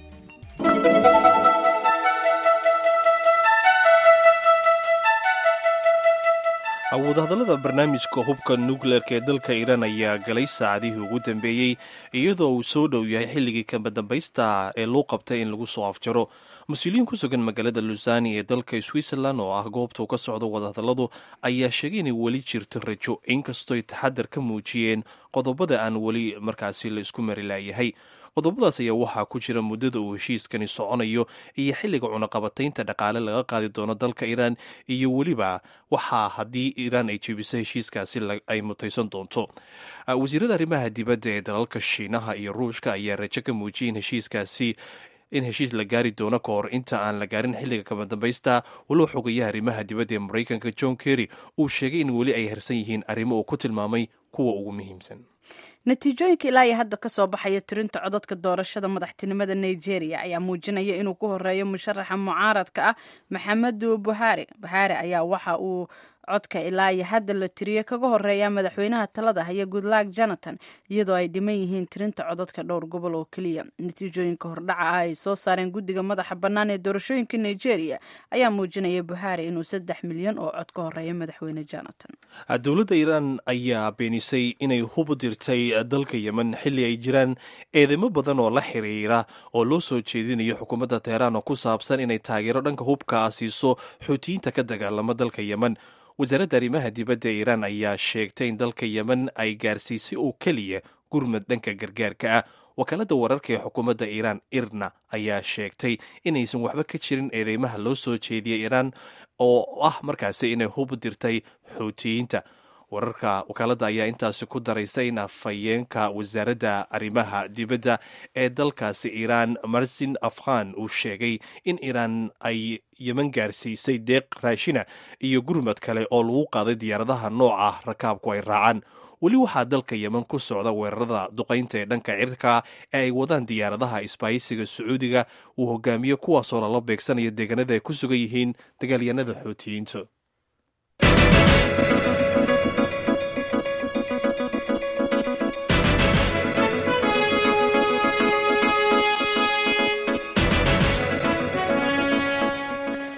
wadahadallada barnaamijka hubka nukleerka ee dalka iiraan ayaa galay saacadihii ugu dambeeyey iyadoo uu soo dhow yahay xilligii kambadambaysta ee loo qabtay in lagu soo afjaro mas-uuliyiin ku sugan magaalada lusani ee dalka switzerland oo ah goobta uu ka socdo wadahadalladu ayaa sheegay inay weli jirto rajo inkastooy taxadar ka muujiyeen qodobada aan weli markaasi la isku mari laayahay qodobadaas ayaa waxaa ku jira muddada uu heshiiskani soconayo iyo xilliga cunaqabataynta dhaqaale laga qaadi doono dalka iiraan iyo weliba waxaa haddii iiraan ay jebiso heshiiskaasi ay mutaysan doonto wasiirada arrimaha dibadda ee dalalka shiinaha iyo ruushka ayaa rajo ka muujiyay in heshiiskaasi in heshiis la gaari doono ka hor inta aan la gaarin xilliga kabadambaysta walow xogayaha arrimaha dibadda ee maraykanka john kerry uu sheegay in weli ay harsan yihiin arrimo uu ku tilmaamay kuwa ugu muhiimsan natiijooyinka ilaa iyo hadda ka soo baxaya tirinta codadka doorashada madaxtinimada nigeria ayaa muujinaya inuu ku horeeyo musharaxa mucaaradka ah maxamedu buhari buhari ayaa waxa uu codka ilaa iyo hadda la tiriye kaga horeeya madaxweynaha talada haya goodluck jonathan iyadoo ay dhiman yihiin tirinta codadka dhowr gobol oo keliya natiijooyinka hordhaca ah ay soo saareen guddiga madaxa bannaan ee doorashooyinka nigeria ayaa muujinaya buhari inuu saddex milyan oo cod ka horeeya madaxweyne jonathan dowladda iiraan ayaa beenisay inay hub dirtay dalka yemen xilli ay jiraan eedeymo badan oo la xiriira oo loo soo jeedinayo xukuumadda teheraan oo ku saabsan inay taageero dhanka hubka siiso xuutiyiinta ka dagaalama dalka yemen wasaaradda arrimaha dibadda ee iiraan ayaa sheegtay in dalka yemen ay gaarsiisay oo keliya gurmad dhanka gargaarka ah wakaaladda wararka ee xukuumadda iiraan irna ayaa sheegtay inaysan waxba ka jirin eedeymaha loo soo jeediyay iiraan oo ah markaasi inay hub dirtay xuutiyiinta wararka wakaaladda ayaa intaasi ku daraysay in afhayeenka wasaaradda arrimaha dibadda ee dalkaasi iiraan marsin afghan uu sheegay in iiraan ay yemen gaarsiisay deeq raashina iyo gurmad kale oo lagu qaaday diyaaradaha nooca rakaabku ay raacaan weli waxaa dalka yemen ku socda weerarada duqaynta ee dhanka cirka ee ay wadaan diyaaradaha isbaahisiga sacuudiga uu hogaamiyo kuwaasoo lala beegsanaya deegaanada ay ku sugan yihiin dagaalyanada xuutiyiinta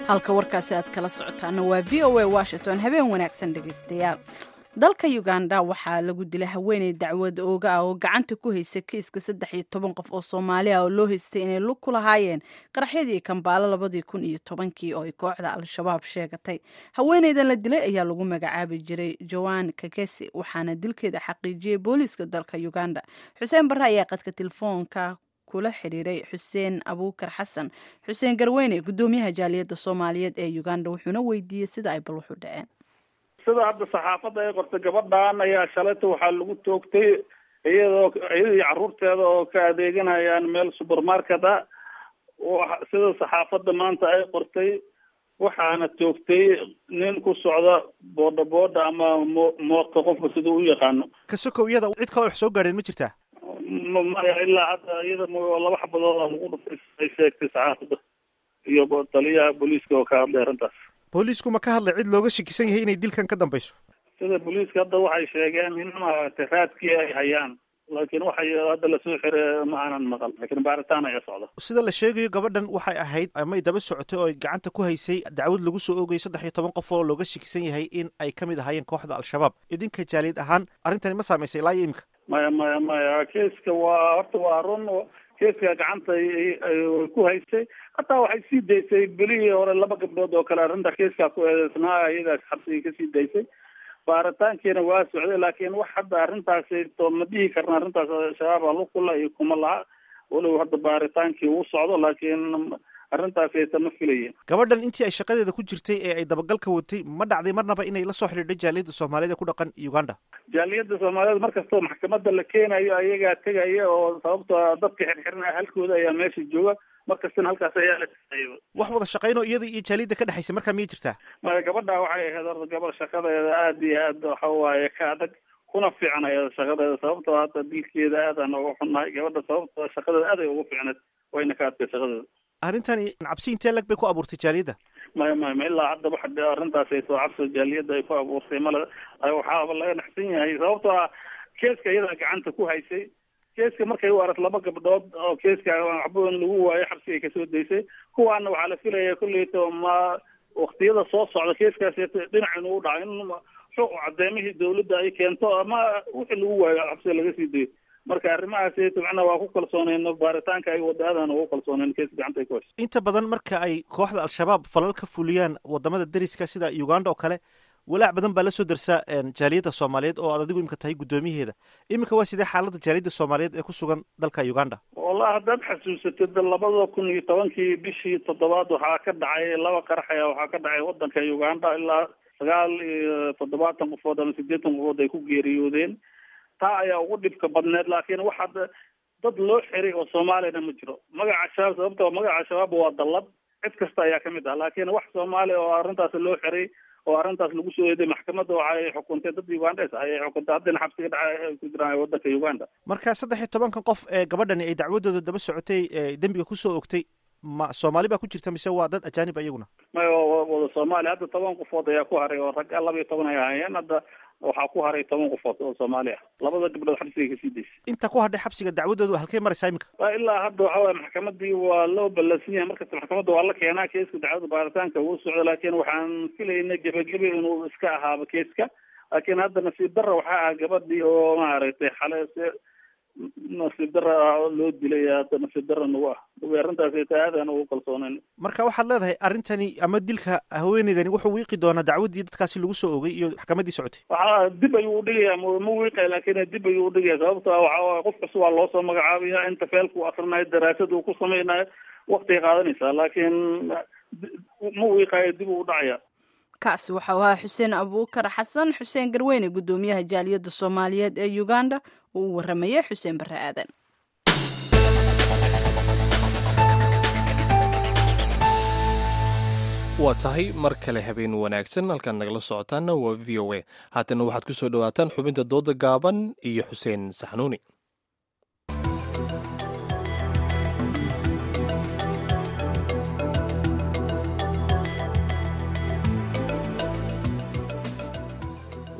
halka warkaasi aad kala socotaana waa v o a washington. habeen wanaagsan dhegaystayaal. dalka uganda waxaa lagu dilay haweeney dacwad ooga ah oo gacanta ku haysa kiiska saddex iyo toban qof oo soomaali ah oo loo haystay inay lug ku lahaayeen qaraxyadii kambaalo labadii kun iyo tobankii oo ay kooxda al-shabaab sheegatay. haweeneydan la dilay ayaa lagu magacaabi jiray joan kakesi waxaana dilkeeda xaqiijiyey booliiska dalka uganda. xuseen barre ayaa qadka telefoonka kula xiriiray xuseen abuukar xasan xuseen garweyne gudoomiyaha jaaliyadda soomaaliyeed ee uganda wuxuuna weydiiyey sida ay bal wuxu dhaceen. sida hadda saxaafadda ay qortay gabadhan ayaa shalayta waxaa lagu toogtay iyadoo iyadii carruurteeda oo ka adeeganayaan meel supermarket ah sida saxaafadda maanta ay qortay waxaana toogtay nin ku socda booda booda ama mooto qofka sida u yaqaano. kasokow iyada cid kale wax soo gaadheen ma jirtaa? maya ilaa hadda iyada laba xabadood lagu dhuftay ay sheegtay saxaafadda iyo taliyaha booliiska oo ka hadlay arrintaas. booliisku ma ka hadlay cid looga shakisan yahay inay dilkan ka dambayso? sida booliiska hadda waxay sheegeen in maaragtay raadkii ay hayaan laakiin waxay hadda lasoo xiray ma aanan maqal laakiin baaritaan ayaa socda. sida la sheegayo gabadhan waxay ahayd amay daba socotay oo ay gacanta ku haysay dacwad lagu soo oogayay saddex iyo toban qof oo looga shakisan yahay in ay ka mid ahaayeen kooxda al-shabaab. idinka jaaliyad ahaan arrintani ma saamaysay ilaa iyo imika? maya maya maya keeska waa horta waa run keeska gacanta ay ku haysay hataa waxay sii daysay belihii hore laba gabdhood oo kale arrinta keeskaa ku eedeysnaa iyadaas xabsigii kasii daysay baaritaankiina waa socday laakiin wax hadda arrintaasi to ma dhihi karna arrintaas shabaab alukula iyo kuma laha walow hadda baaritaankii uu socdo laakiin arrintaasi ayta ma filayen. gabadhan intii ay shaqadeeda ku jirtay ee ay dabagalka watay ma dhacday marnaba inay la soo xidhiidhay jaaliyadda soomaaliyeed ee ku dhaqan uganda? jaaliyadda soomaaliyeed markastoo maxkamadda la keenayo ayagaa tegaya oo sababto dadka xirxiran halkooda ayaa meesha jooga markastana halkaas ayaa la tegaya. wax wada shaqayn oo iyada iyo jaaliyadda ka dhexaysa markaa miyay jirtaa? maya gabadha waxay ahayd horta gabadh shaqadeeda aada iyo aad waxa waaye ka adag kuna fiican ayada shaqadeeda sababtoo hadda dilkeeda aadaan uga xunnahay gabadha sababto shaqadeeda aad ay ugu fiicneed wayna ka adkay shaqadeeda. arrintani cabsi intee lag bay ku abuurtay jaaliyadda? maya maya ma ilaa hadda waxa arrintaas ay soo cabso jaaliyadda ay ku abuurtay male waxaaba laga naxsan yahay sababtoo ah keeska iyada gacanta ku haysay keeska markay u aragto laba gabdhood oo keeska waxba lagu waayo xabsi ay kasoo daysay kuwaana waxaa la filaya kulleyto ma waktiyada soo socda keeskaas dhinac inuu dhaco in cadeemihii dawladda ay keento ama wixii lagu waayo xabsiga laga sii dayo marka arrimahaas macnaa waa ku kalsoonayno baaritaanka ay wadaadan ugu kalsoonayno kees gacanta ay ku hayso. inta badan marka ay kooxda al-shabaab falal ka fuliyaan wadamada dariska sida uganda oo kale walaac badan baa la soo darsaa jaaliyadda soomaaliyeed oo aad adigu imika tahay guddoomiyaheeda. iminka waa sidee xaaladda jaaliyadda soomaaliyeed ee ku sugan dalka uganda? wallahi haddaad xasuusatid labada kun iyo tobankii bishii toddobaad waxaa ka dhacay laba qarax ayaa waxaa ka dhacay wadanka uganda ilaa sagaal iyo toddobaatan qofood ama siddeetan qofood ay ku geeriyoodeen. taa ayaa ugu dhibka badneed laakiin waxaa dad loo xiray oo soomaaliyana ma jiro. magaca shabaab sababta magaca shabaab waa dallad cid kasta ayaa kamid ah laakiin wax soomaaliya oo arrintaas loo xiray oo arrintaas lagu soo eeday maxkamadda waxay xukuntay dad ugandes ayay xukuntay haddana xabsiga dhacay ku jiraan wadanka uganda. marka saddex iyo tobankan qof ee gabadhani ay dacwadooda daba socotay dembiga kusoo ogtay ma soomaali baa ku jirta mise waa dad ajaanib iyaguna? maya wada soomaaliya hadda toban qofood ayaa ku haray oo rag laba iyo toban ay ahaayeen hadda waxaa ku haray toban qofood oo soomaali ah labada gabdhood xabsiga kasii daysay. inta ku hadhay xabsiga dacwadooda halkay maraysaa imika? ilaa hadda waxa waye maxkamadii waa loo ballansan yahay markasta maxkamadda waa la keenaa keeska dacwada baaritaanka uu socdo laakiin waxaan filaynay gebagebe inuu iska ahaaba keeska laakiin hadda nasiib darra waxaa ah gabadhii oo maaragtay xale nasiib darra loo dilay hadda nasiib darra nagu ah arrintaas aadaan ugu kalsoonayn. marka waxaad leedahay arrintani ama dilka haweeneydani wuxuu wiiqi doonaa dacwaddii dadkaasi lagu soo ogay iyo maxkamaddii socotay? waxaa dib ayuu udhigaya ma wiiqaya laakiin dib ayuu udhigaya sababto waxaa qof kasta waa loosoo magacaabaya inta feelka uu akrinayo daraasad uu ku samaynayo waktigay qaadanaysaa laakiin ma wiiqayo dib uu udhacaya. kaasi waxau ahaa xuseen abuukar xasan xuseen garweyne guddoomiyaha jaaliyadda soomaaliyeed ee uganda oo u warramaya xuseen barre aadan. waa tahay mar kale habeen wanaagsan halkaad nagala socotaanna waa v o a haatana waxaad ku soo dhawaataan xubinta dooda gaaban iyo xuseen saxnuuni.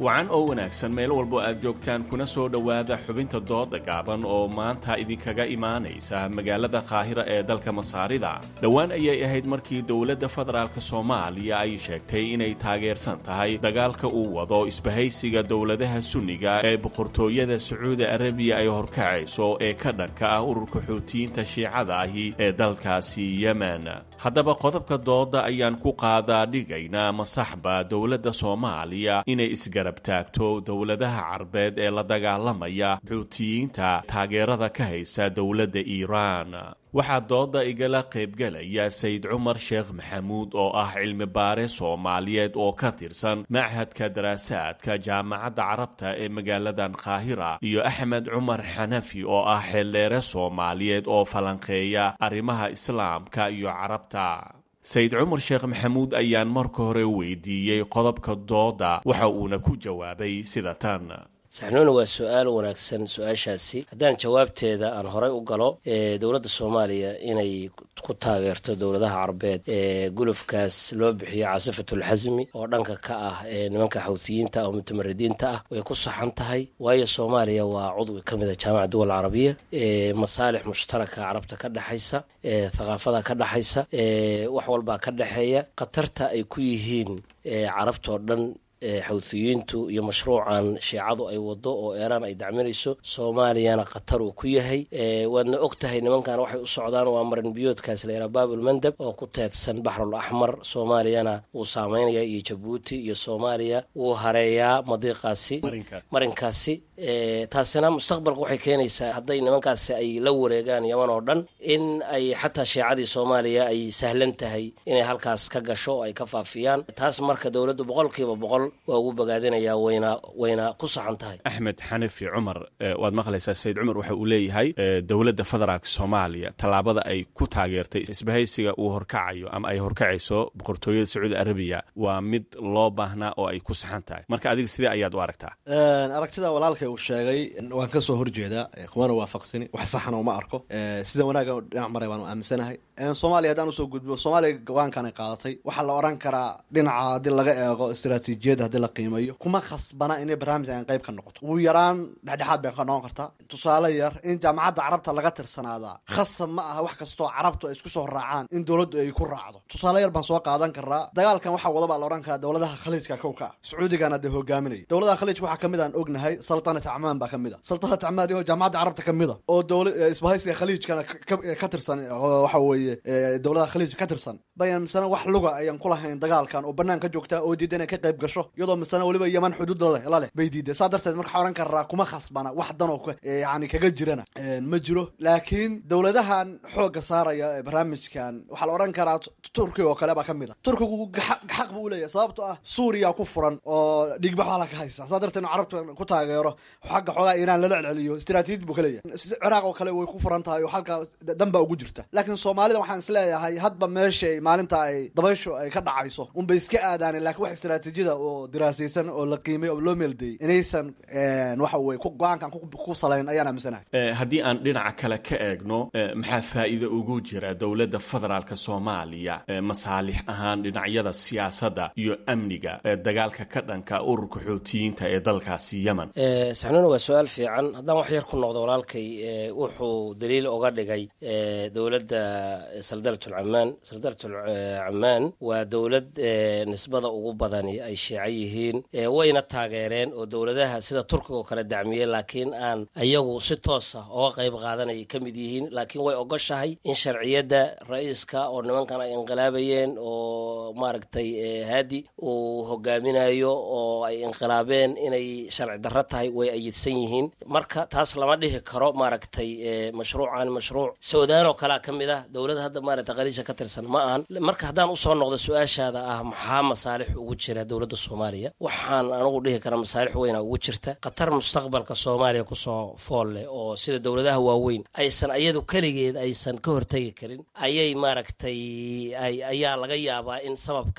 wacan oo wanaagsan meel walbo aad joogtaan kuna soo dhowaada xubinta dooda gaaban oo maanta idinkaga imaanaysa magaalada qaahira ee dalka masaarida. dhowaan ayay ahayd markii dowladda federaalk soomaaliya ay sheegtay inay taageersan tahay dagaalka uu wado isbahaysiga dowladaha sunniga ee boqortooyada sacuudi arabiya ay horkacayso ee ka dhanka ah ururka xuutiyiinta shiicada ahi ee dalkaasi yemen. haddaba qodobka dooda ayaan ku qaadaa dhigaynaa masaxba dowladda soomaaliya inay isgarab taagto dowladaha carbeed ee la dagaalamaya xuutiyiinta taageerada ka haysa dowladda iiraan. waxaa dooda igala qaybgelaya sayid cumar sheekh maxamuud oo ah cilmi baare soomaaliyeed oo ka tirsan machadka daraasaadka jaamacadda carabta ee magaaladan qaahira iyo axmed cumar xanafi oo ah xeeldheere soomaaliyeed oo falanqeeya arrimaha islaamka iyo carabta. sayid cumar sheekh maxamuud ayaan marka hore weydiiyey qodobka dooda waxa uuna ku jawaabay sida tan. saxnuuna waa su-aal wanaagsan. su-aashaasi haddaan jawaabteeda aan horay u galo ee dowladda soomaaliya inay ku taageerto dowladaha carbeed ee gulufkaas loo bixiyo caasifatulxasmi oo dhanka ka ah ee nimanka xawtiyiinta oo mutamaridiinta ah way ku saxan tahay, waayo soomaaliya waa cudwi ka mid a jaamaca duwal carabiya ee masaalix mushtaraka carabta ka dhexaysa ee thaqaafada ka dhexaysa ee wax walbaa ka dhexeeya. khatarta ay ku yihiin ee carabtoo dhan xawtiyiintu iyo mashruucan shiicadu ay wado oo eeraan ay dacminayso soomaaliyana khatar uu ku yahay. waadna og tahay nimankan waxay u socdaan waa marin biyoodkaas layidhaha baabulmandab oo ku teedsan baxrul axmar. soomaaliyana wuu saameynaya iyo jabuuti iyo soomaaliya wuu hareeyaa madiiqaasi marinkaasi. taasina mustaqbalka waxay keenaysaa hadday nimankaasi ay la wareegaan yaman oo dhan in ay xataa shiicadii soomaaliya ay sahlan tahay inay halkaas ka gasho oo ay ka faafiyaan. taas marka dowladdu boqolkiiba boqol waa ugu bogaadinayaa wayna wayna ku saxan tahay. axmed xanafi cumar waad maqlaysaa sayid cumar waxa uu leeyahay dowladda federaalka soomaaliya tallaabada ay ku taageertay isbahaysiga uu horkacayo ama ay horkacayso boqortooyada sacuudi arabiya waa mid loo baahnaa oo ay ku saxan tahay. marka adiga sidee ayaad u aragtaa? aragtida walaalkay uu sheegay waan ka soo horjeedaa, kumana waafaqsani, wax saxana uma arko. sida wanaaga dhinac maray waan aaminsanahay. soomaaliya haddaan usoo gudbo, soomaaliya go-aankan ay qaadatay waxaa la oran karaa dhinaca haddii laga eego istaraatiijiyada haddii la qiimeeyo kuma khasbana inay barnaamijkan qayb ka noqoto. ugu yaraan dhexdhexaad bay ka noqon kartaa. tusaale yar in jaamacadda carabta laga tirsanaadaa khasab ma aha wax kastoo carabtu ay isku soo raacaan in dowladdu ay ku raacdo. tusaale yar baan soo qaadan karaa. dagaalkan waxaa wada baa la oran karaa dowladaha khaliijka kow ka ah, sacuudigana dee hogaaminaya. dowladaha khaliijka waxaa kamid aan ognahay saltanat camaan baa kamid a. saltanat camaan iyo jaamacadda carabta kamid a oo dowla isbahaysiga khaliijkana ka tirsan oo waxa weeye dowladaha khaliijka ka tirsan bayan misana wax luga ayaan ku lahayn dagaalkan oo banaan ka joogtaa oo diidan inay ka qayb gasho iyadoo misana waliba yaman xuduudooda la leh bay diiday. saa darteed marka oran karaa kuma khasbana wax dan oo yani kaga jirana ma jiro. laakiin dowladahan xooga saaraya barnaamijkan waxaa la oran karaa turkiga oo kale baa kamid a. turkigu xaq buu leeyahay sababtoo ah suuriya ku furan oo dhigbax ala ka haysa. saa darteed carabta ku taageero xagga xoogaa iiraan lala celceliyo istiraatiijiyad buu ka leeyahay. ciraaq oo kale way ku furan tahay oo halka danba ugu jirta. laakiin soomaalida waxaan isleeyahay hadba meesha maalinta ay dabaysho ay ka dhacayso unbay iska aadaan. laakiin wax istiraatiijiyada oo diraasaysan oo la qiimay oo loo meeldeeyay inaysan waxa weye go-aankan ku salayn ayaan aaminsanahay. haddii aan dhinaca kale ka eegno maxaa faa'iido ugu jira dowladda federaalka soomaaliya masaalix ahaan dhinacyada siyaasadda iyo amniga dagaalka ka dhanka ururka xuutiyiinta ee dalkaasi yemen? saxnuuna waa su-aal fiican. haddaan wax yar ku noqdo walaalkay wuxuu daliil oga dhigay dowladda saldarat camaan. saldarat camaan waa dowlad nisbada ugu badani ay shiico yihiin, wayna taageereen oo dowladaha sida turkiga oo kale dacmiyey, laakiin aan ayagu si toosa oga qayb qaadanayay ka mid yihiin. laakiin way ogoshahay in sharciyadda ra-iiska oo nimankan ay inqilaabayeen oo maaragtay haadi uu hogaaminayo oo ay inqilaabeen inay sharci darro tahay way ayidsan yihiin. marka taas lama dhihi karo maaragtay mashruucan mashruuc suudaan oo kalea ka mid ah dowladda hadda maaragtay qaliisha ka tirsan ma ahan. marka haddaan usoo noqdo su-aashaada ah maxaa masaalix ugu jira dowladda soomaaliya, waxaan anugu dhihi karaa masaalix weyna ugu jirta. khatar mustaqbalka soomaaliya kusoo fool leh oo sida dowladaha waaweyn aysan ayadu keligeed aysan ka hortegi karin ayay maaragtay ayaa laga yaabaa in sababkan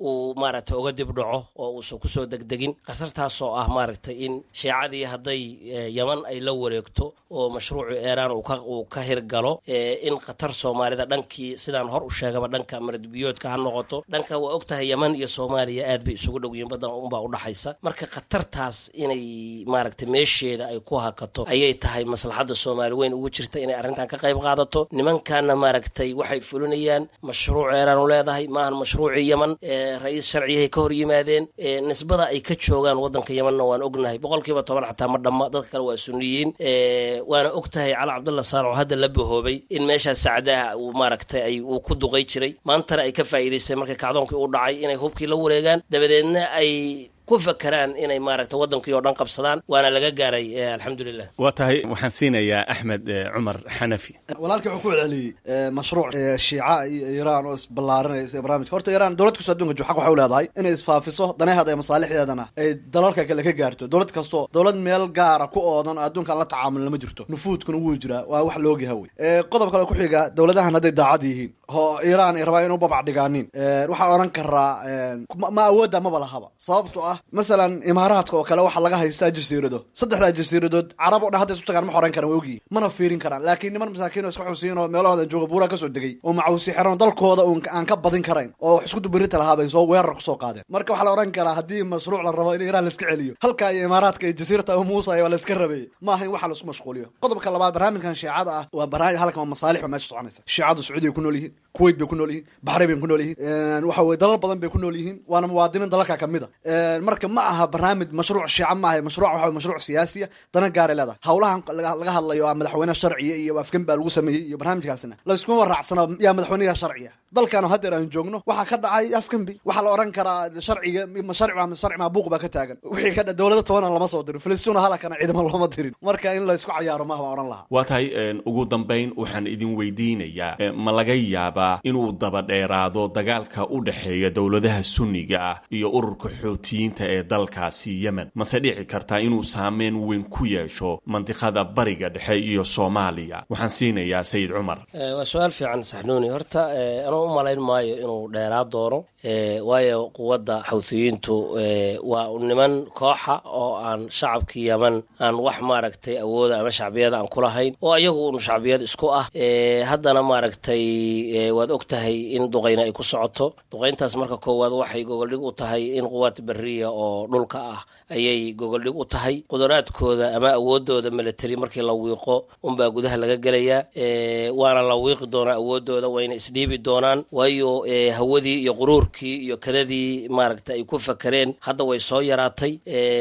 uu maaragtay uga dib dhaco oo uusan kusoo degdegin khatartaasoo ah maaragtay in shiicadii hadday yaman ay la wareegto oo mashruucu iiraan uu ka hirgalo in khatar soomaalida dhankii sidaan hor u sheegaba dhanka maradbiyoodka ha noqoto dhanka waa og tahay yaman iyo soomaaliya aad bay isugu dhow yihiin baddan unbaa udhaxaysa marka khatartaas inay maaragtay meesheeda ay ku hakato ayay tahay maslaxadda soomaali weyn ugu jirta inay arrintan ka qayb qaadato nimankaana maaragtay waxay fulinayaan mashruuc iiraan u leedahay maahan mashruucii yaman ra-iis sharciyahay ka hor yimaadeen nisbada ay ka joogaan waddanka yamanna waan ognahay boqolkiiba toban xataa ma dhamma dadka kale waa sunniyiin waana og tahay cali cabdulla saalax oo hadda la bahoobay in meeshaas sacdaha uu maaragtay ay uu ku duqay jiray maantana ay ka faa'iidaysteen markay kacdoonkii u dhacay inay hubkii la wareegaan dabadeedna ay ku fakaraan inay maaragta waddankii oo dhan qabsadaan waana laga gaaray alxamdulilah waa tahay waxaan siinayaa axmed cumar xanafi walaalkii wuxuu ku celceliyey mashruuc shiica iyo iiraan oo isballaarinaysa barnaamijka horta iiraan dowlad kastoo adduunka jo xaq waxay u leedahay inay isfaafiso danaheeda iyo masaalixdeedana ay dalalka kale ka gaarto dowlad kastoo dowlad meel gaara ku oodan oo adduunka aan la tacaamul lama jirto nufuudkuna wuu jiraa waa wax loogyaha wey qodob kale ku xiga dowladahan hadday daacad yihiin oo iiraan ay rabaan inuu babac dhigaanin waxaan odhan karaa ma awoodda maba lahaba sababto ah masalan imaaraadka oo kale waxaa laga haystaa jasiirado saddexdaa jasiiradood carab o dhan hadda isu tagaan ma xoran karaan waa ogyihin mana fiirin karaan laakiin niman masaakiin oo iska xusiin oo meelahoodan jooga buuraa kasoo degay oo macawsi xiran dalkooda aan ka badin karayn oo wax isku dubirita lahaa bay soo weerar kusoo qaadeen marka waxaa la odhan karaa haddii mashruuc la rabo in iiraan laiska celiyo halkaa iyo imaaraadka iyo jasiirata abu muusa waa la iska rabeeyey maaha in waxa la isku mashquuliyo qodobka labaad barnaamijkan shiicada ah waa barnaamij halkan waa masaalix ba meesha soconaysa shiicadu sacuudiya ku nool yihiin kuwait bay ku nool yihiin baxrayn bay ku nool yihiin waxa weye dalal badan bay ku nool yihiin waana muwaadiniin dalalka kamid a marka ma aha barnaamij mashruuc shiica ma aha mashruuc waxa mashruuc siyaasiya dana gaaray leedahay howlahan laga hadlayo ah madaxweyne sharciya iyo afgan baa lagu sameeyey iyo barnaamijkaasina la iskuma waraacsana yaa madaxweynaha sharciya dalkan haddeer aan joogno waxaa ka dhacay afganbi waxaa la odhan karaa sharciga sharci ma sharci ma buuq baa ka taagan wixii ka dowladda toban lama soo dirin filistiina halakana ciidamo looma dirin marka in la isku cayaaro maaha baan odhan lahaa waa tahay ugu dambayn waxaan idin weydiinayaa ma laga yaabaa inuu daba dheeraado dagaalka u dhexeeya dowladaha sunniga ah iyo ururka xoutiyiinta ee dalkaasi yemen mase dhici kartaa inuu saameyn weyn ku yeesho mandiqada bariga dhexe iyo soomaaliya waxaan siinayaa sayid cumar waa su-aal fiican saxnuuni horta anuu u malayn maayo inuu dheeraa doono waayo quwadda xawthiyiintu waa niman kooxa oo aan shacabkii yemen aan wax maaragtay awooda ama shacbiyada aan kulahayn oo ayagu un shacbiyad isku ah haddana maaragtay waad og tahay in duqayna ay ku socoto duqayntaas marka koowaad waxay gogoldhig u tahay in quwaad beriya oo dhulka ah ayay gogoldhig u tahay qudaraadkooda ama awoodooda military markii la wiiqo unbaa gudaha laga gelayaa waana la wiiqi doonaa awoodooda wayna isdhiibi doonaan waayo hawadii iyo quruurkii iyo kadadii maaragtay ay ku fakareen hadda way soo yaraatay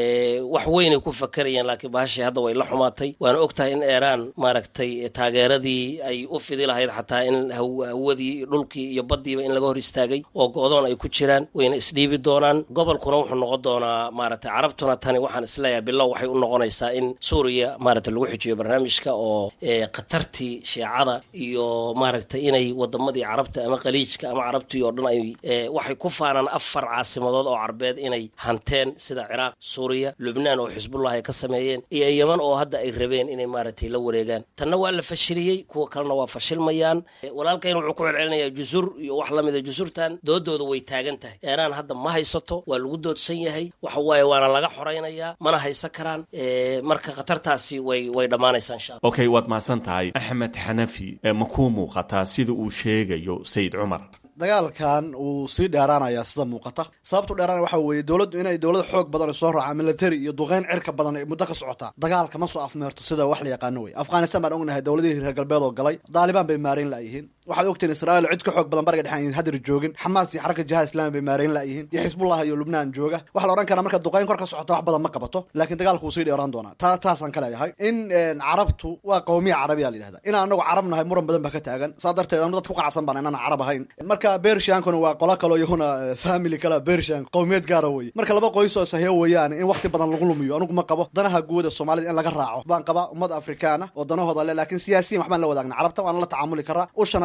wax weynay ku fakarayeen laakiin bahashii hadda way la xumaatay waana og tahay in iiraan maaragtay taageeradii ay u fidi lahayd xataa in hawadii dhulkii iyo baddiiba in laga hor istaagay oo go-doon ay ku jiraan wayna isdhiibi doonaan gobolkuna wuxuu noqon doonaa maaragtay carabtuna tani waxaan isleeyahay bilow waxay u noqonaysaa in suuriya maaragtay lagu xijiyo barnaamijka oo khatartii shiicada iyo maaragtay inay wadamadii carabta ama qaliijka ama carabtii oo dhan ay waxay ku faanaan afar caasimadood oo carbeed inay hanteen sida ciraaq suuriya lubnaan oo xisbullah ay ka sameeyeen iyo yeman oo hadda ay rabeen inay maaragtay la wareegaan tanna waa la fashiliyey kuwa kalena waa fashilmayaan walaalkayna wuxuu ku celcelinayaa jusur iyo wax lamida jusurtan doodooda way taagan tahay iiraan hadda ma haysato waa lagu doodsan yahay waxa waaye waana laga xoraynayaa mana haysan karaan marka khatartaasi way way dhammaanaysaa insha allah okay waad mahadsan tahay axmed xanafi ma kuu muuqataa sida uu sheegayo sayid cumar dagaalkan wuu sii dheeraanayaa sida muuqata sababtu dheeraanaya waxa weeye dowladdu inay dowlad xoog badan ay soo raacaan military iyo duqeyn cirka badan ay muddo ka socotaa dagaalka ma soo afmeerto sida wax la yaqaano wey afghanistan baan ognahay dowladihii reer galbeed oo galay daalibaan bay maarayn la'yihiin waxaad ogtiin israa'iil cid ka xoog badan bariga dhexe hadir joogin xamaas iyo xaraka jihaad islaami bay maarayn la'yihiin iyo xisbullah iyo lubnaan jooga waxa la odhan karaa marka duqeyn kor ka socota wax badan ma qabato laakiin dagaalku wuu sii dheeraan doonaa taa taasaan ka leeyahay in carabtu waa qowmiya carabiya la yidhahda inaan anagu carab nahay muran badan baa ka taagan saa darteed anu dad ku qacsan baan inaan carab ahayn marka bershankuna waa qola kaloo iyaguna family kala bershank qowmiyad gaara weye marka laba qoys oo sahiyo weeyaan in waqti badan lagu lumiyo anugu ma qabo danaha guud ee soomaalida in laga raaco baan qabaa ummad afrikaana oo danahooda le laakiin siyaasiyan waxbaan la wadaagna carabta waana la tacaamuli karaa ushana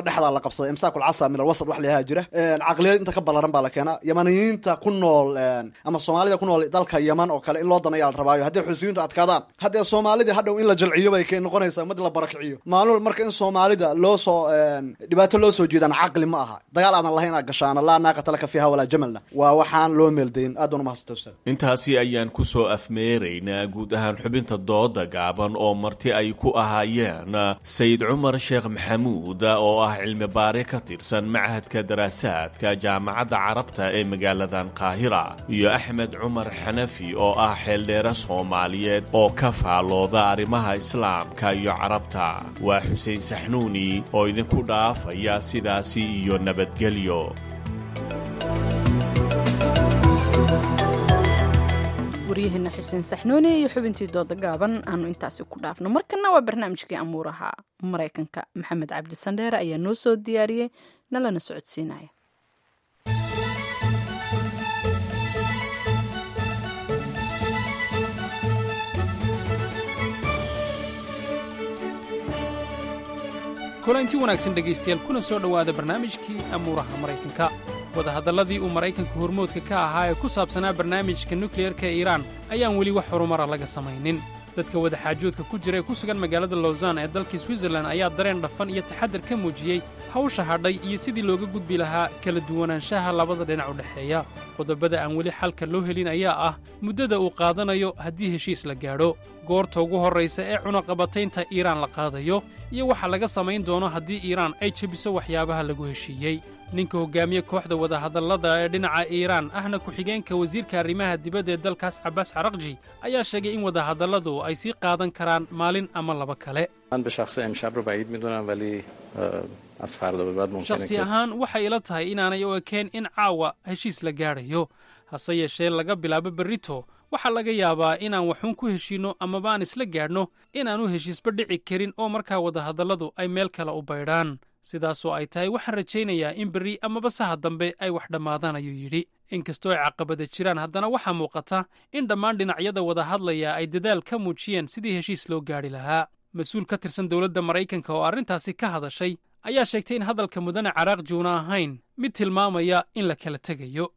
dhexdaa la qabsaday imsaakul casa min alwasat wax layahaa jira caqliyad inta ka ballaran baa la keenaa yamaniyiinta ku nool ama soomaalida ku nool dalka yaman oo kale in loo danayaa la rabaayo haddii xusiyiintu adkaadaan haddee soomaalidii hadhow in la jalciyo bay kay noqonaysaa mid la barakiciyo maalul marka in soomaalida loo soo dhibaato loo soo jeedaan caqli ma aha dagaal aadan lahayn aad gashaana laa naaqata laka fiiha walaa jamalna waa waxaan loo meeldayn aad baan umahadsantaa ustaad intaasi ayaan ku soo afmeeraynaa guud ahaan xubinta dooda gaaban oo marti ay ku ahaayeen sayid cumar sheekh maxamuud oo ah cilmi baare ka tirsan machadka daraasaadka jaamacadda carabta ee magaaladan qaahira iyo axmed cumar xanafi oo ah xeeldheere soomaaliyeed oo ka faalooda arrimaha islaamka iyo carabta waa xuseen saxnuuni oo idinku dhaafaya sidaasi iyo nabadgelyo. waryaheena xuseen saxnuuni iyo xubintii dooda gaaban aanu intaasi ku dhaafno markana waa barnaamijkii amuuraha maraykanka maxamed cabdi sandheere ayaa noo soo diyaariyey nalana socodsiinaya. kulanti wanaagsan dhegaystayaal kuna soo dhowaada barnaamijkii amuuraha maraykanka wadahadalladii uu maraykanka hormoodka ka ahaa ee ku saabsanaa barnaamijka nukliyarka ee iiraan ayaan weli wax horumara laga samaynin dadka wadaxaajoodka ku jira ee ku sugan magaalada lowsan ee dalkii switzerland ayaa dareen dhafan iyo taxaddar ka muujiyey hawsha hadhay iyo sidii looga gudbi lahaa kala duwanaanshaha labada dhinac u dhexeeya qodobada aan weli xalka loo helin ayaa ah muddada uu qaadanayo haddii heshiis la gaadho goorta ugu horraysa ee cunaqabataynta iiraan la qaadayo iyo waxa laga samayn doono haddii iiraan ay jebiso waxyaabaha lagu heshiiyey ninka hoggaamiye kooxda wadahadallada ee dhinaca iiraan ahna ku-xigeenka wasiirka arrimaha dibadda ee dalkaas cabbaas caraqji ayaa sheegay in wadahadalladu ay sii qaadan karaan maalin ama laba kale shakhsi ahaan waxay ila tahay inaanay u ekeen in caawa heshiis la gaadhayo hase yeeshee laga bilaabo berrito waxaa laga yaabaa inaan waxuun ku heshiinno amaba aan isla gaadhno inaanu heshiisba dhici karin oo markaa wadahadalladu ay meel kale u baydhaan sidaasoo ay tahay waxaan rajaynayaa in berri amaba saha dambe ay wax dhammaadaan ayuu yidhi inkastoo ay caqabada jiraan haddana waxaa muuqata in dhammaan dhinacyada wada hadlaya ay dadaal ka muujiyeen sidii heshiis loo gaadhi lahaa mas-uul ka tirsan dowladda maraykanka oo arrintaasi ka hadashay ayaa sheegtay in hadalka mudane caraaqji una ahayn mid tilmaamaya in la kala tegayo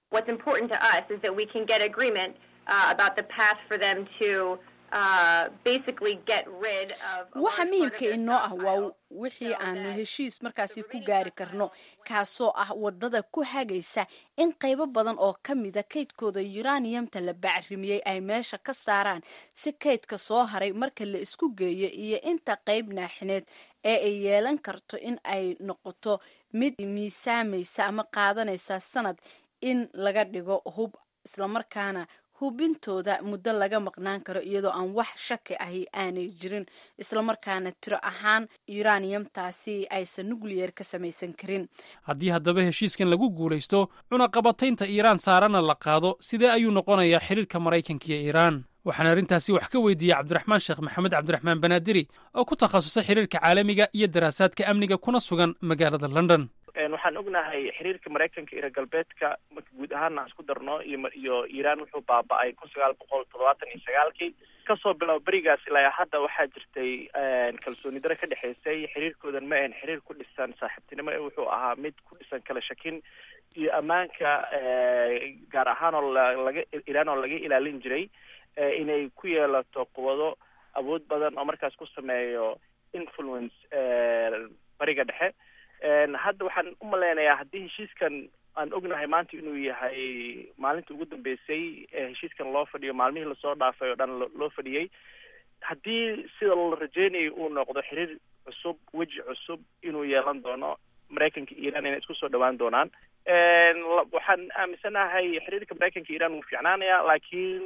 waxa muhiimka inoo ah waa wixii aanu heshiis markaasi ku gaari karno kaasoo ah wadada ku hagaysa in qaybo badan oo ka mida kaydkooda yuraniyamta la bacrimiyey ay meesha ka saaraan si kaydka soo haray marka la isku geeyo iyo inta qayb naaxineed ee ay yeelan karto in ay noqoto mid miisaamaysa ama qaadanaysa sanad in laga dhigo hub islamarkaana hubintooda muddo laga maqnaan karo iyadoo aan wax shaki ahi aanay jirin islamarkaana tiro ahaan yuraniyamtaasi aysan nucleyer ka samaysan karin haddii haddaba heshiiskan lagu guulaysto cunaqabataynta iiraan saarana la qaado sidee ayuu noqonayaa xiriirka maraykanka iyo iiraan waxaan arrintaasi wax ka weydiiyey cabdiraxmaan sheekh maxamed cabdiraxmaan banaadiri oo ku takhasusay xiriirka caalamiga iyo daraasaadka amniga kuna sugan magaalada london waxaan ognahay xiriirka maraykanka iyo reer galbeedka marka guud ahaana aan isku darno iyo iyo iiraan wuxuu baaba'ay kun sagaal boqol toddobaatan iyo sagaalkii kasoo bilow berigaas ilaa hadda waxaa jirtay kalsooni dare ka dhexaysay xiriirkoodan ma ahan xiriir ku dhisan saaxiibtinimo ee wuxuu ahaa mid ku dhisan kala shakin iyo ammaanka gaar ahaan oo laga iiraan oo laga ilaalin jiray inay ku yeelato quwado awood badan oo markaas ku sameeyo influence bariga dhexe hadda waxaan u malaynayaa haddii heshiiskan aan ognahay maanta inuu yahay maalintii ugu dambeysay ee heshiiskan loo fadhiyo maalmihii lasoo dhaafay oo dhan loo fadhiyey haddii sida la rajeynayo uu noqdo xiriir cusub weji cusub inuu yeelan doono maraykanka iyo iiraan inay isku soo dhawaan doonaan waxaan aaminsanahay xiriirka maraykanka iiraan wuu fiicnaanayaa laakiin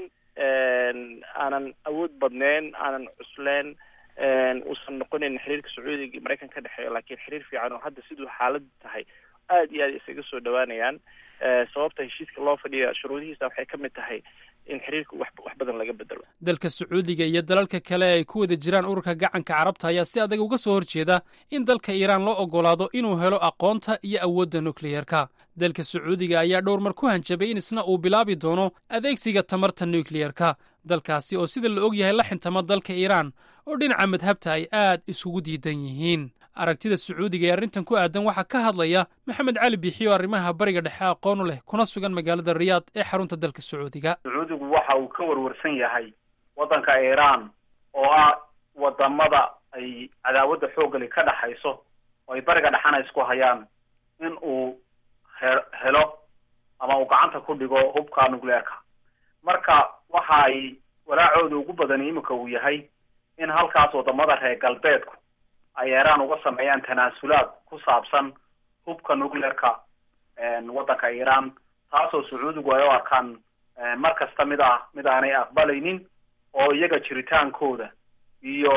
aanan awood badneyn aanan cusleen uusan noqonayn xiriirka sacuudiga iyo maraykanka ka dhexeeyo laakiin xiriir fiican oo hadda siduu xaaladu tahay aad iyo aad isaga soo dhawaanayaan sababta heshiiska loo fadhiya shuruudihiisa waxay ka mid tahay in xiriirka wax wax badan laga bedelo dalka sacuudiga iyo dalalka kale ay ku wada jiraan ururka gacanka carabta ayaa si adag uga soo horjeeda in dalka iiraan loo ogolaado inuu helo aqoonta iyo awoodda nukliyerka dalka sacuudiga ayaa dhowr mar ku hanjabay in isna uu bilaabi doono adeegsiga tamarta nukliyerka dalkaasi oo sida la og yahay la xintama dalka iiraan oo dhinaca madhabta ay aad isugu diidan yihiin aragtida sacuudiga ee arrintan ku aadan waxaa ka hadlaya maxamed cali biixi oo arrimaha bariga dhexe aqoon u leh kuna sugan magaalada riyaad ee xarunta dalka sacuudiga. sacuudigu waxa uu ka warwarsan yahay waddanka iiraan oo ah wadamada ay cadaawadda xoogali ka dhaxayso oo ay bariga dhexana isku hayaan in uu helo ama uu gacanta ku dhigo hubka nucleerka. marka waxa ay walaacooda ugu badan iminka uu yahay in halkaas wadamada reer galbeedku ay iiraan uga sameeyaan tanaasulaad ku saabsan hubka nucleerka waddanka iiraan, taasoo sacuudigu ay u arkaan mar kasta mid ah mid aanay aqbalaynin oo iyaga jiritaankooda iyo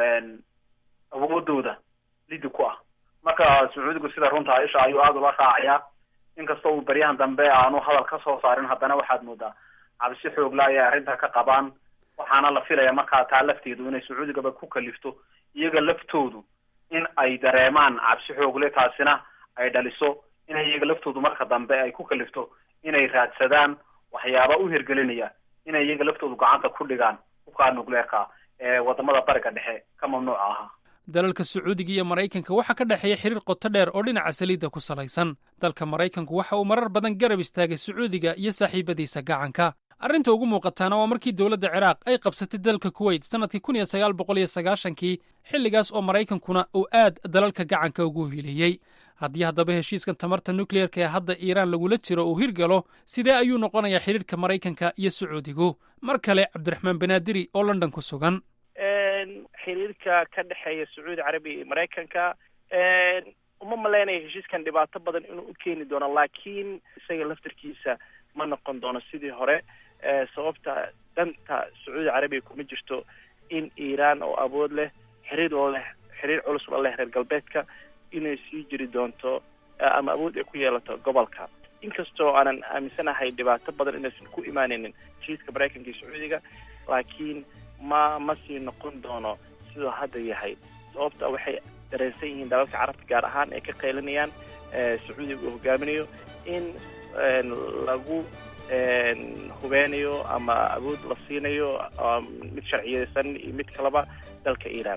awoodooda lidi ku ah. marka sacuudigu sida runta isha ayuu aada ula raacayaa, inkastoo uu baryahan dambe aanu hadal ka soo saarin, haddana waxaad moodaa cabsi xoogla ayay arrinta ka qabaan. waxaana la filaya markaa taa lafteedu inay sacuudigaba ku kalifto iyaga laftoodu in ay dareemaan cabsi xoogle, taasina ay dhaliso inay iyaga laftoodu marka dambe ay ku kalifto inay raadsadaan waxyaaba u hirgelinaya inay iyaga laftoodu gacanta ku dhigaan hubka nucleerka ee wadamada bariga dhexe ka mamnuuca ahaa. dalalka sacuudiga iyo maraykanka waxaa ka dhexeeya xiriir qoto dheer oo dhinaca saliidda ku salaysan. dalka maraykanku waxa uu marar badan garab istaagay sacuudiga iyo saaxiibadiisa gacanka. arrinta ugu muuqataana waa markii dowladda ciraaq ay qabsatay dalka kuwait sannadkii kun iyo sagaal boqol iyo sagaashankii, xilligaas oo maraykankuna uu aad dalalka gacanka ugu hiileeyey. haddii haddaba heshiiskan tamarta nukleerka ee hadda iiraan lagula jiro uu hirgalo, sidee ayuu noqonayaa xidhiirka maraykanka iyo sacuudigu? mar kale cabdiraxmaan banaadiri oo london ku sugan. xiriirka ka dhexeeya sacuudi carabiya iyo maraykanka uma malaynaya heshiiskan dhibaato badan inuu u keeni doono, laakiin isaga laftarkiisa ma noqon doono sidii hore. sababta danta sacuudi carabiya kuma jirto in iiraan oo awood leh xiriir oo leh xiriir culus la leh reer galbeedka inay sii jiri doonto ama awood ay ku yeelato gobolka. inkastoo aanan aaminsanahay dhibaato badan inaysan ku imaanaynin heshiiska maraykanka iyo sacuudiga, laakiin ma ma sii noqon doono sidoo hadda yahay. sababta waxay dareensan yihiin dalalka carabta gaar ahaan ay ka qaylinayaan sacuudiga uu hogaaminayo in lagu hubeynayo ama awood la siinayo mid sharciyeysan iyo mid kaleba dalka iiraan.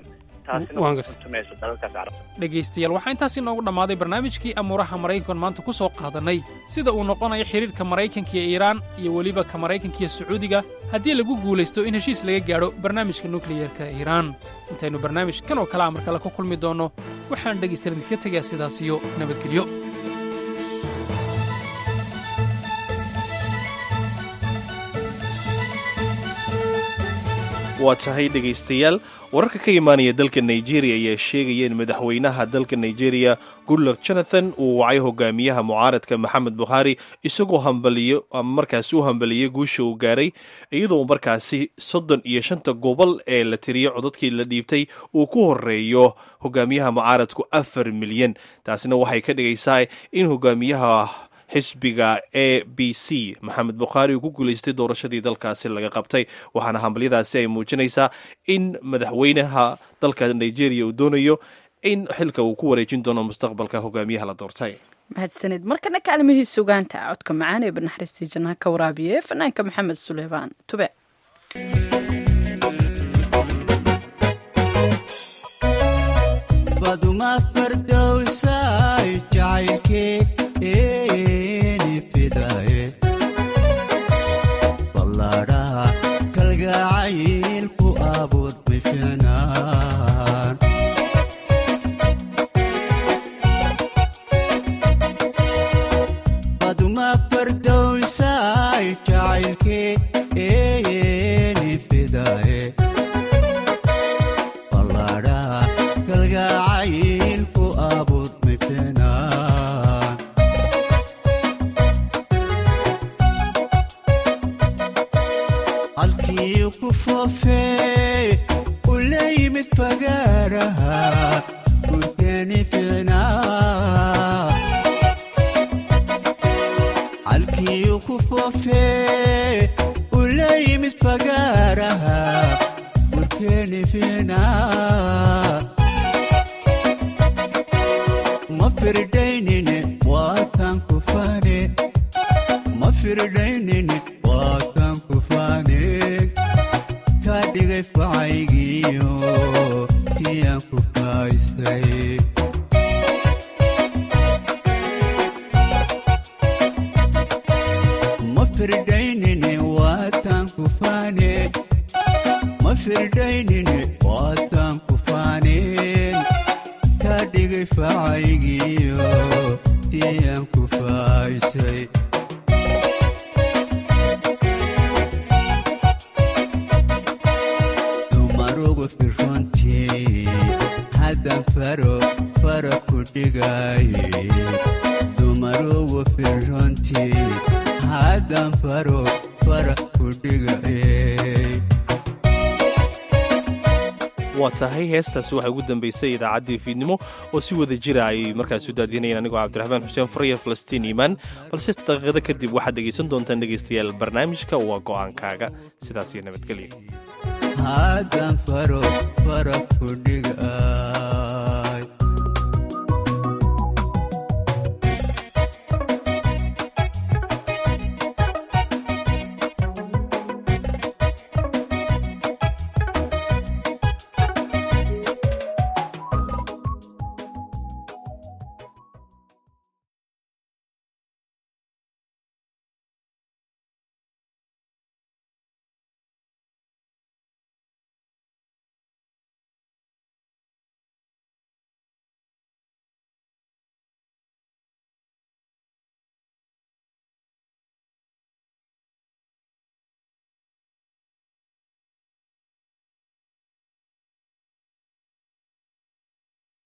dhegaystayaal waxaa intaasi noogu dhammaaday barnaamijkii amuuraha maraykankan maanta ku soo qaadanay sida uu noqonayo xidhiirka maraykanka iyo iiraan iyo weliba ka maraykanka iyo sacuudiga haddii lagu guulaysto in heshiis laga gaadho barnaamijka nukliyeerka ee iiraan. intaynu barnaamij kan oo kale a markale ku kulmi doonno, waxaan dhegaystayaal idinka tegayaa sidaas iyo nabadgelyo. waa tahay dhegaystayaal, wararka ka imaanaya dalka nigeria ayaa sheegaya in madaxweynaha dalka nigeria goodluck jonathan uu wacay hogaamiyaha mucaaradka maxamed buhari isagoo hambaliyo ama markaasi u hambaliyey guusha uu gaaray, iyadoo markaasi soddon iyo shanta gobol ee la tiriyey codadkii la dhiibtay uu ku horeeyo hogaamiyaha mucaaradku afar milyan. taasina waxay ka dhigaysaa in hogaamiyaha xisbiga a b c maxamed bukhaari uu ku guulaystay doorashadii dalkaasi laga qabtay, waxaana hambalyadaasi ay muujinaysaa in madaxweynaha dalka nigeria uu doonayo in xilka uu ku wareejin doono mustaqbalka hogaamiyaha la doortay. mahadsanid. markana kaalmihii sugaanta codka macaan ee banaxariistii jannaha ka waraabiye fanaanka maxamed suleymaan tube. baduma fardowsay jacaylkee ballaadhaha kalgacaylku abuud bifinaan baduma fardowsay jacaylkee eeni fidaye ballaadhaha kalgacaylku abuud bifinaan halkii ku foofee u la yimid fagaaraha gurteeni ficnaa halkii ku foofee u la yimid fagaaraha gurteeni ficnaa ma firdaynine waatan ku fane ma firdaynine waatan ku fane ka dhigay facaygiyo tiyaan ku kaysay ma firdaynine waataan ku faane ma firdaynine waataan ku faaneen kaa dhigay facaygiyo tiyaan ku faaysay dumarugu firrontii haddan faro fara ku dhigaaye dumarugu firrontii haddan faro fara ku dhigaaye waa tahay heestaasi waxay ugu dambaysay idaacaddii fiidnimo oo si wada jira ay markaas u daadinayeen anigoo cabdiraxmaan xuseen fariya falastiin iimaan balse daqiiqado kadib waxaad dhegaysan doontaan dhegaystayaal barnaamijka waa go'aankaaga sidaas iyo nabadgelya haddan faro fara ku dhigaa